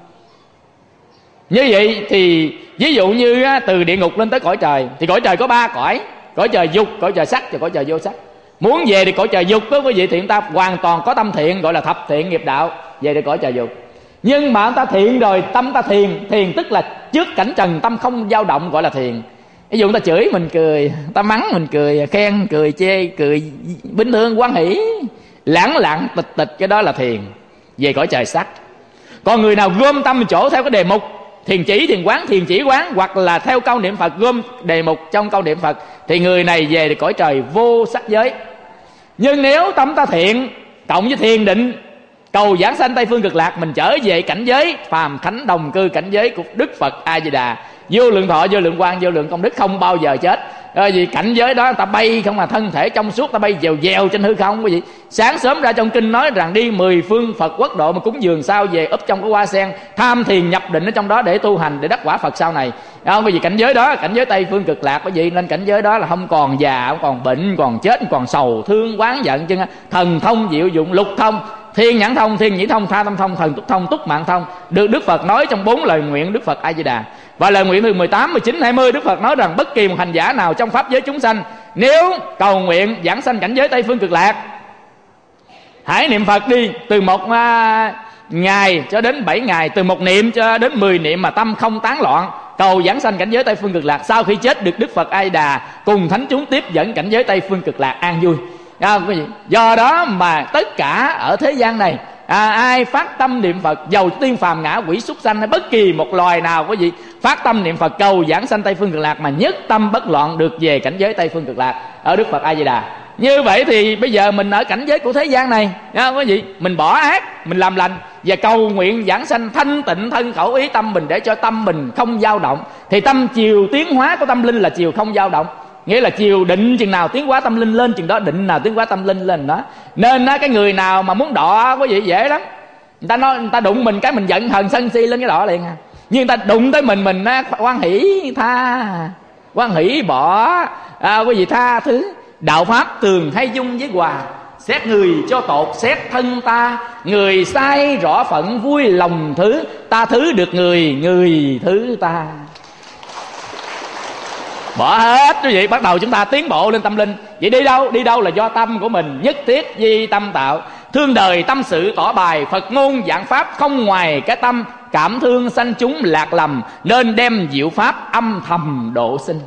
Như vậy thì ví dụ như từ địa ngục lên tới cõi trời, thì cõi trời có 3 cõi: cõi trời dục, cõi trời sắc và cõi trời vô sắc. Muốn về thì cõi trời dục đó quý vị, thì chúng ta hoàn toàn có tâm thiện, gọi là thập thiện nghiệp đạo, về thì cõi trời dục. Nhưng mà ta thiện rồi, tâm ta thiền tức là trước cảnh trần tâm không dao động, gọi là thiền. Ví dụ ta chửi mình cười, ta mắng mình cười, khen cười, chê cười, bình thường hoan hỷ, lãng lặng tịch, cái đó là thiền, về cõi trời sắc. Còn người nào gom tâm chỗ theo cái đề mục thiền chỉ thiền quán, thiền chỉ quán, hoặc là theo câu niệm Phật, gom đề mục trong câu niệm Phật, thì người này về được cõi trời vô sắc giới. Nhưng nếu tâm ta thiện cộng với thiền định, cầu giảng sanh Tây Phương Cực Lạc, mình trở về cảnh giới phàm thánh đồng cư, cảnh giới của Đức Phật A Di Đà, vô lượng thọ, vô lượng quang, vô lượng công đức, không bao giờ chết. Vì cảnh giới đó ta bay không, mà thân thể trong suốt, ta bay dèo dèo trên hư không. Quý vị, sáng sớm ra trong kinh nói rằng đi 10 phương Phật quốc độ mà cúng dường, sao về úp trong cái hoa sen, tham thiền nhập định ở trong đó để tu hành, để đắc quả Phật sau này. Bởi vì cảnh giới đó, cảnh giới Tây Phương Cực Lạc, quý vị, nên cảnh giới đó là không còn già, không còn bệnh, còn chết, không còn sầu thương oán giận, chứ thần thông diệu dụng, lục thông, thiên nhãn thông, thiên nhĩ thông, tha tâm thông, thần túc thông, túc mạng thông, được Đức Phật nói trong 4 lời nguyện Đức Phật A Di Đà. Và lời nguyện thứ 18, 19, 20, Đức Phật nói rằng bất kỳ một hành giả nào trong pháp giới chúng sanh, nếu cầu nguyện giảng sanh cảnh giới Tây Phương Cực Lạc, hãy niệm Phật đi, từ 1 ngày cho đến 7 ngày, từ 1 niệm cho đến 10 niệm mà tâm không tán loạn, cầu giảng sanh cảnh giới Tây Phương Cực Lạc. Sau khi chết được Đức Phật A Di Đà cùng thánh chúng tiếp dẫn cảnh giới Tây Phương Cực Lạc an vui. Do đó mà tất cả ở thế gian này, ai phát tâm niệm Phật, dầu tiên phàm ngã quỷ súc sanh hay bất kỳ một loài nào, có gì phát tâm niệm Phật cầu giảng sanh Tây Phương Cực Lạc, mà nhất tâm bất loạn được về cảnh giới Tây Phương Cực Lạc ở Đức Phật A Di Đà. Như vậy thì bây giờ mình ở cảnh giới của thế gian này, có gì mình bỏ ác, mình làm lành và cầu nguyện giảng sanh thanh tịnh thân khẩu ý tâm mình, để cho tâm mình không dao động. Thì tâm chiều tiến hóa của tâm linh là chiều không dao động, nghĩa là chiều định chừng nào tiến hóa tâm linh lên chừng đó, định nào tiến hóa tâm linh lên đó. Nên cái người nào mà muốn đọ quý vị dễ lắm. Người ta đụng mình cái mình giận hờn sân si lên cái đọ liền. Nhưng người ta đụng tới mình hoan hỷ tha, hoan hỷ bỏ, quý vị tha thứ. Đạo pháp tường hay dung với hòa, xét người cho tột xét thân ta, người sai rõ phận vui lòng thứ, ta thứ được người, người thứ ta. Bỏ hết quý vị, bắt đầu chúng ta tiến bộ lên tâm linh. Vậy đi đâu? Đi đâu là do tâm của mình, nhất thiết di tâm tạo. Thương đời tâm sự tỏ bài, Phật ngôn giảng pháp không ngoài cái tâm, cảm thương sanh chúng lạc lầm, nên đem diệu pháp âm thầm độ sinh.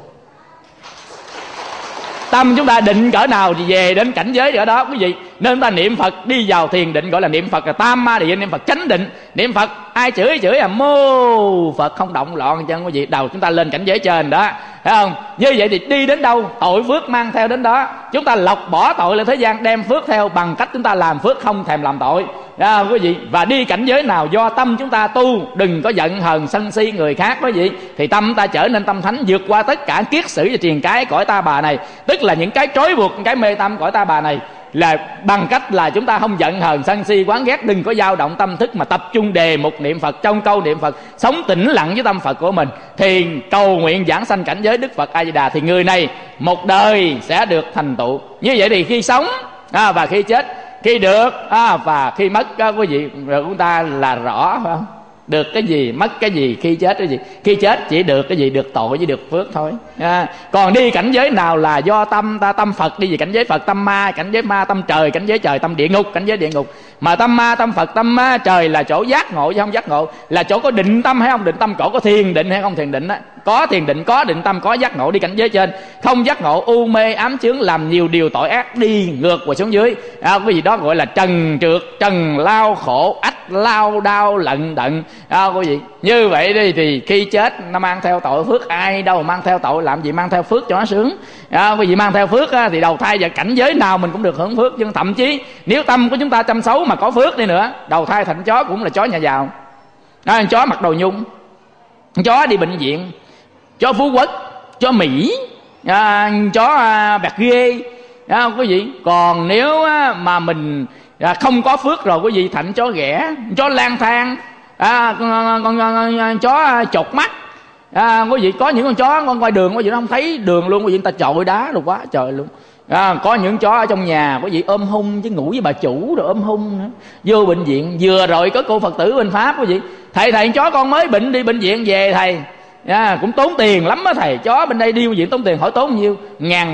Tâm chúng ta định cỡ nào thì về đến cảnh giới ở đó quý vị. Nên ta niệm Phật đi vào thiền định, gọi là niệm Phật là tam ma địa, niệm Phật chánh định. Niệm Phật ai chửi mô Phật không động loạn chân quý vị. Đầu chúng ta lên cảnh giới trên đó, thấy không? Như vậy thì đi đến đâu tội phước mang theo đến đó. Chúng ta lọc bỏ tội lên thế gian, đem phước theo bằng cách chúng ta làm phước, không thèm làm tội, quý vị. Và đi cảnh giới nào do tâm chúng ta tu, đừng có giận hờn sân si người khác quý vị, thì tâm ta trở nên tâm thánh, vượt qua tất cả kiết sử và triền cái cõi ta bà này. Tức là những cái trói buộc, cái mê tâm cõi ta bà này, là bằng cách là chúng ta không giận hờn sân si quán ghét, đừng có dao động tâm thức, mà tập trung đề mục niệm Phật, trong câu niệm Phật sống tĩnh lặng với tâm Phật của mình, thì cầu nguyện giảng sanh cảnh giới Đức Phật A Di Đà, thì người này một đời sẽ được thành tựu. Như vậy thì khi sống và khi chết, khi được và khi mất, quý vị, rồi chúng ta là rõ phải không? Được cái gì, mất cái gì, khi chết cái gì. Khi chết chỉ được cái gì? Được tội với được phước thôi. Còn đi cảnh giới nào là do tâm ta, tâm Phật đi về cảnh giới Phật, tâm ma cảnh giới ma, tâm trời cảnh giới trời, tâm địa ngục cảnh giới địa ngục. Mà tâm ma, tâm Phật, tâm ma, trời là chỗ giác ngộ chứ không giác ngộ, là chỗ có định tâm hay không định tâm, chỗ có thiền định hay không thiền định á. Có thiền định, có định tâm, có giác ngộ đi cảnh giới trên. Không giác ngộ, u mê ám chướng, làm nhiều điều tội ác, đi ngược và xuống dưới. Cái gì đó gọi là trần trượt, trần lao khổ, ách lao đau lận đận. Quý vị, như vậy đi thì khi chết nó mang theo tội phước. Ai đâu mang theo tội, làm gì mang theo phước cho nó sướng. Quý vị, mang theo phước thì đầu thai vào cảnh giới nào mình cũng được hưởng phước. Nhưng thậm chí nếu tâm của chúng ta chăm xấu mà có phước đi nữa, đầu thai thành chó cũng là chó nhà giàu, chó mặc đồ nhung, chó đi bệnh viện, chó Phú Quốc, chó Mỹ, chó bạc ghê, quý vị. Còn nếu mà mình không có phước rồi, quý vị, thành chó ghẻ, chó lang thang, con chó chột mắt. Quý vị, có những con chó con ngoài đường quý vị nó không thấy đường luôn, quý vị, người ta chọi đá rồi quá trời luôn. Có những chó ở trong nhà quý vị ôm hung, chứ ngủ với bà chủ rồi ôm hung nữa. Vô bệnh viện vừa rồi có cô Phật tử bên Pháp quý vị, thầy chó con mới bệnh đi bệnh viện về thầy, cũng tốn tiền lắm á thầy. Chó bên đây đi bệnh viện tốn tiền, hỏi tốn bao nhiêu?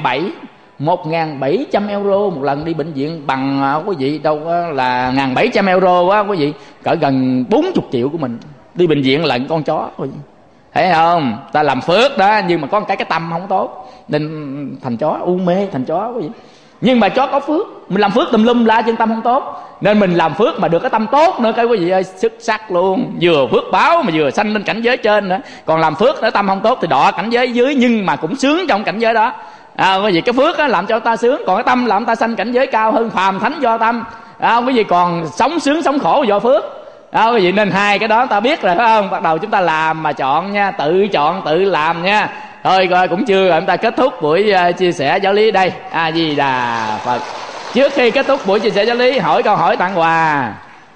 1.700 euro một lần đi bệnh viện, bằng quý vị đâu là 1.700 euro quá quý vị, cỡ gần 40 triệu của mình đi bệnh viện lận con chó quý vị. Thấy không? Ta làm phước đó, nhưng mà có cái tâm không tốt nên thành chó, u mê thành chó quý vị. Nhưng mà có phước, mình làm phước tùm lum la chân tâm không tốt, nên mình làm phước mà được cái tâm tốt nữa, cái quý vị ơi, xuất sắc luôn. Vừa phước báo mà vừa sanh lên cảnh giới trên nữa. Còn làm phước nữa tâm không tốt thì đọa cảnh giới dưới, nhưng mà cũng sướng trong cảnh giới đó. Quý vị, cái phước đó làm cho ta sướng, còn cái tâm làm ta sanh cảnh giới cao hơn, phàm thánh do tâm. Quý vị còn sống sướng sống khổ do phước. Quý vị, nên hai cái đó ta biết rồi phải không? Bắt đầu chúng ta làm mà chọn nha, tự chọn tự làm nha. Thôi coi cũng chưa rồi, chúng ta kết thúc buổi chia sẻ giáo lý đây. A Di Đà Phật. Trước khi kết thúc buổi chia sẻ giáo lý, hỏi câu hỏi tặng quà.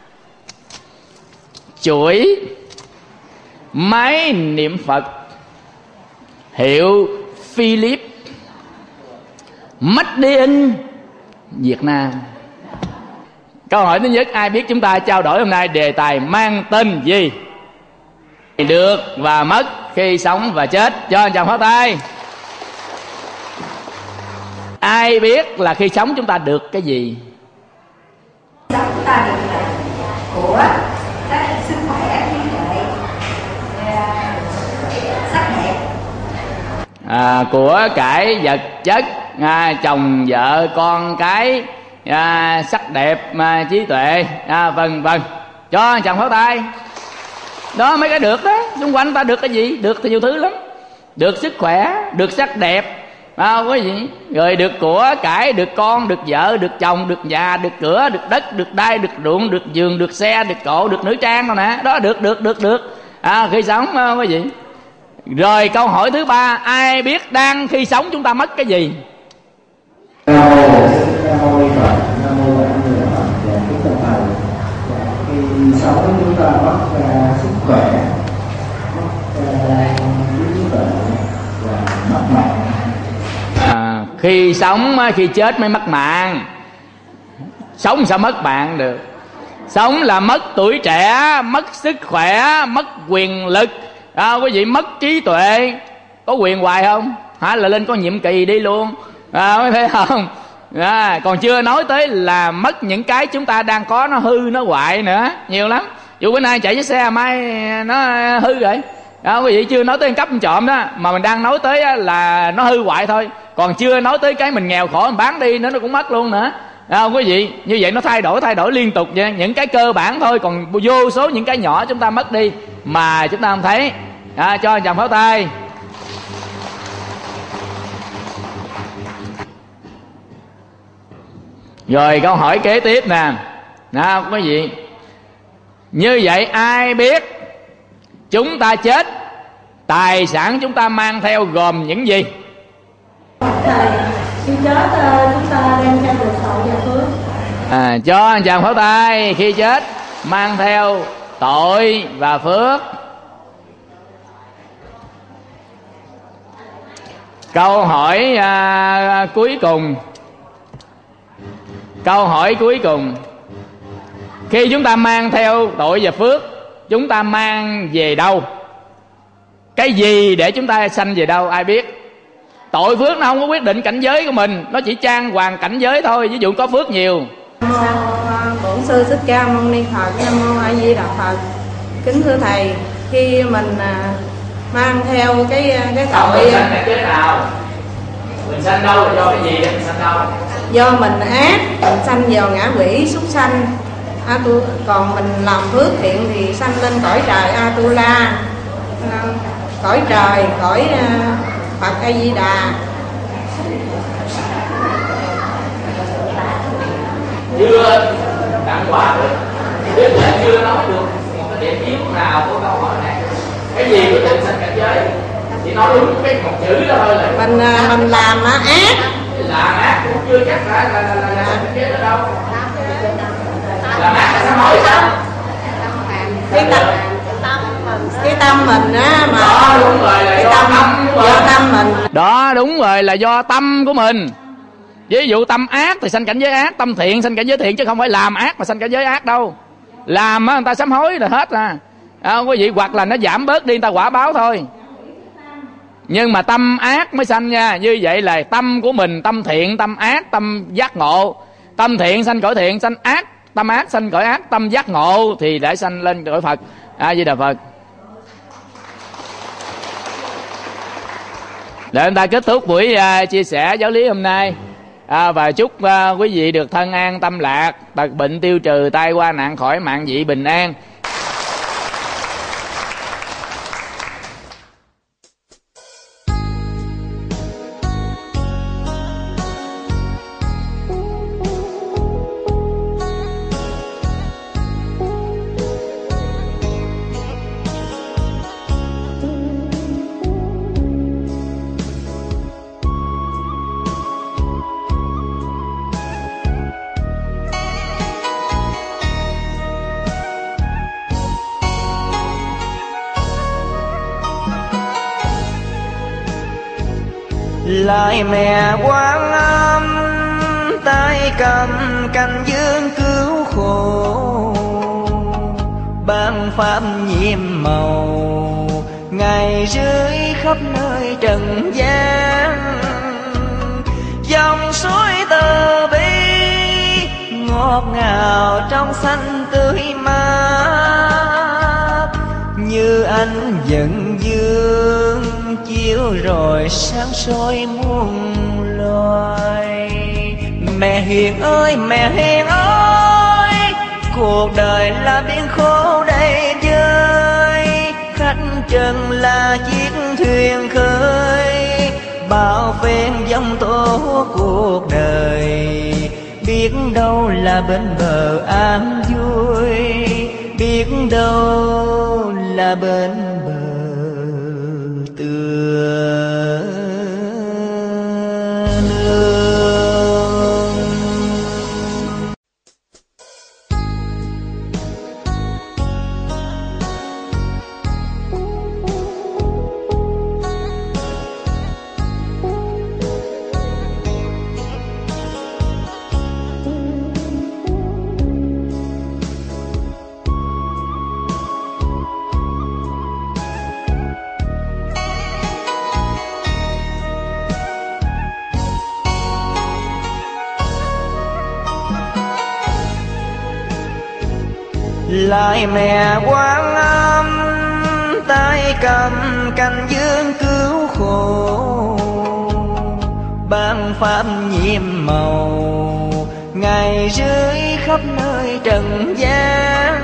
Chuỗi máy niệm Phật hiệu Philip Made in Việt Nam. Câu hỏi thứ nhất, ai biết chúng ta trao đổi hôm nay đề tài mang tên gì? Được và mất khi sống và chết, cho anh chàng pháo tay. Ai biết là khi sống chúng ta được cái gì? Sống chúng ta được của cái sức khỏe, trí tuệ, sắc đẹp, của cải vật chất, chồng vợ con cái, sắc đẹp, trí tuệ, vân vân. Cho anh chàng pháo tay. Đó mấy cái được đó. Xung quanh ta được cái gì? Được thì nhiều thứ lắm. Được sức khỏe, được sắc đẹp, quý vị. Rồi được của cải, được con, được vợ, được chồng, được nhà, được cửa, được đất, được đai, được ruộng, được giường, được xe, được cộ, được nữ trang đâu nè. Đó được. Khi sống quý vị. Rồi câu hỏi thứ ba, ai biết đang khi sống chúng ta mất cái gì? Nam mô Phật, Nam mô Đại Người Phật và kính thưa thầy. Khi sống chúng ta mất sức khỏe, mất trí tuệ và mất mạng. Khi sống, khi chết mới mất mạng. Sống sao mất mạng được? Sống là mất tuổi trẻ, mất sức khỏe, mất quyền lực, quý vị, mất trí tuệ. Có quyền hoài không? Là lên có nhiệm kỳ đi luôn, mới thấy không? Còn chưa nói tới là mất những cái chúng ta đang có, nó hư nó hoại nữa, nhiều lắm. Dù bữa nay chạy với xe mai nó hư rồi, quý vị, chưa nói tới cấp trộm đó, mà mình đang nói tới là nó hư hoại thôi. Còn chưa nói tới cái mình nghèo khổ mình bán đi nữa, nó cũng mất luôn nữa. Quý vị, như vậy nó thay đổi liên tục vậy. Những cái cơ bản thôi, còn vô số những cái nhỏ chúng ta mất đi mà chúng ta không thấy. Cho anh chàng pháo tay. Rồi câu hỏi kế tiếp nè, quý vị. Như vậy ai biết chúng ta chết, tài sản chúng ta mang theo gồm những gì? thầy. Khi chết chúng ta đem theo được tội và phước. Cho anh chàng pháo tay. Khi chết mang theo tội và phước. Câu hỏi cuối cùng. Câu hỏi cuối cùng. Khi chúng ta mang theo tội và phước, chúng ta mang về đâu? Cái gì để chúng ta sanh về đâu? Ai biết? Tội phước nó không có quyết định cảnh giới của mình, nó chỉ trang hoàng cảnh giới thôi. Ví dụ có phước nhiều. Nam mô Bổn Sư Thích Ca Mâu Ni Phật. Nam mô A Di Đà Phật. Kính thưa thầy, khi mình mang theo cái tội, mình sanh cảnh giới nào? Mình sanh đâu là do cái gì? Mình sanh đâu? do mình ác, mình sanh vào ngã quỷ súc sanh. Còn mình làm phước thiện thì sanh lên cõi trời Atula, cõi trời, cõi Phật A Di Đà. Chưa tặng quà được, tức là chưa nói được một cái điểm yếu nào của câu hỏi này. Cái gì của tình sanh cảnh giới? Chỉ nói đúng cái một chữ đó thôi là mình làm ác. Làm ác cũng chưa chắc là cảnh giới đó đâu. Làm ác là sám hối sao? Cái tâm mình á mà. Đó đúng rồi, là do tâm mình. Đó đúng rồi, là do tâm của mình. Ví dụ tâm ác thì sanh cảnh giới ác, tâm thiện sanh cảnh giới thiện, chứ không phải làm ác mà sanh cảnh giới ác đâu. Làm á người ta sám hối là hết quý vị, hoặc là nó giảm bớt đi, người ta quả báo thôi. Nhưng mà tâm ác mới sanh nha. Như vậy là tâm của mình, tâm thiện, tâm ác, tâm giác ngộ. Tâm thiện sanh cõi thiện, sanh ác, tâm ác sanh cõi ác, tâm giác ngộ thì để sanh lên cõi Phật. A Di Đà Phật. Để chúng ta kết thúc buổi chia sẻ giáo lý hôm nay. Và chúc quý vị được thân an tâm lạc, tật bệnh tiêu trừ, tai qua nạn khỏi, mạng vị bình an. Lại mẹ Quan Âm tay cầm canh dương cứu khổ, ban pháp nhiệm màu ngày rưới khắp nơi trần gian. Dòng suối Từ Bi ngọt ngào trong xanh tươi mát, như ánh dần dương chiếu rồi sáng soi muôn loài. Mẹ Hiền ơi, mẹ Hiền ơi, cuộc đời là biển khổ đầy vơi, khách trần là chiếc thuyền khơi, bao phen giông tố cuộc đời. Biết đâu là bên bờ an vui, biết đâu là bên bờ tựa nương. Lại mẹ Quan Âm tay cầm canh dương cứu khổ, ban pháp nhiệm màu ngày rưới khắp nơi trần gian.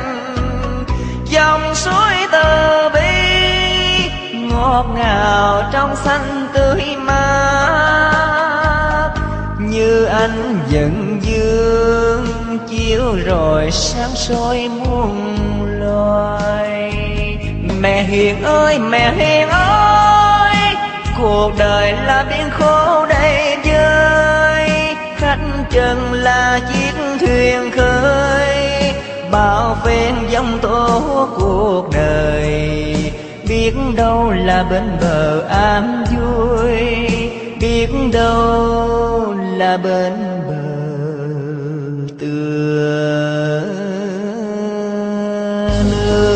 Dòng suối Từ Bi ngọt ngào trong xanh tươi mát, như ánh dần dương chiếu rồi sáng soi muôn loài. Mẹ Hiền ơi, mẹ Hiền ơi, cuộc đời là biển khổ đầy vơi, khách trần là chiếc thuyền khơi, bao phen giông tố cuộc đời. Biết đâu là bên bờ an vui, biết đâu là bên bờ tựa nương.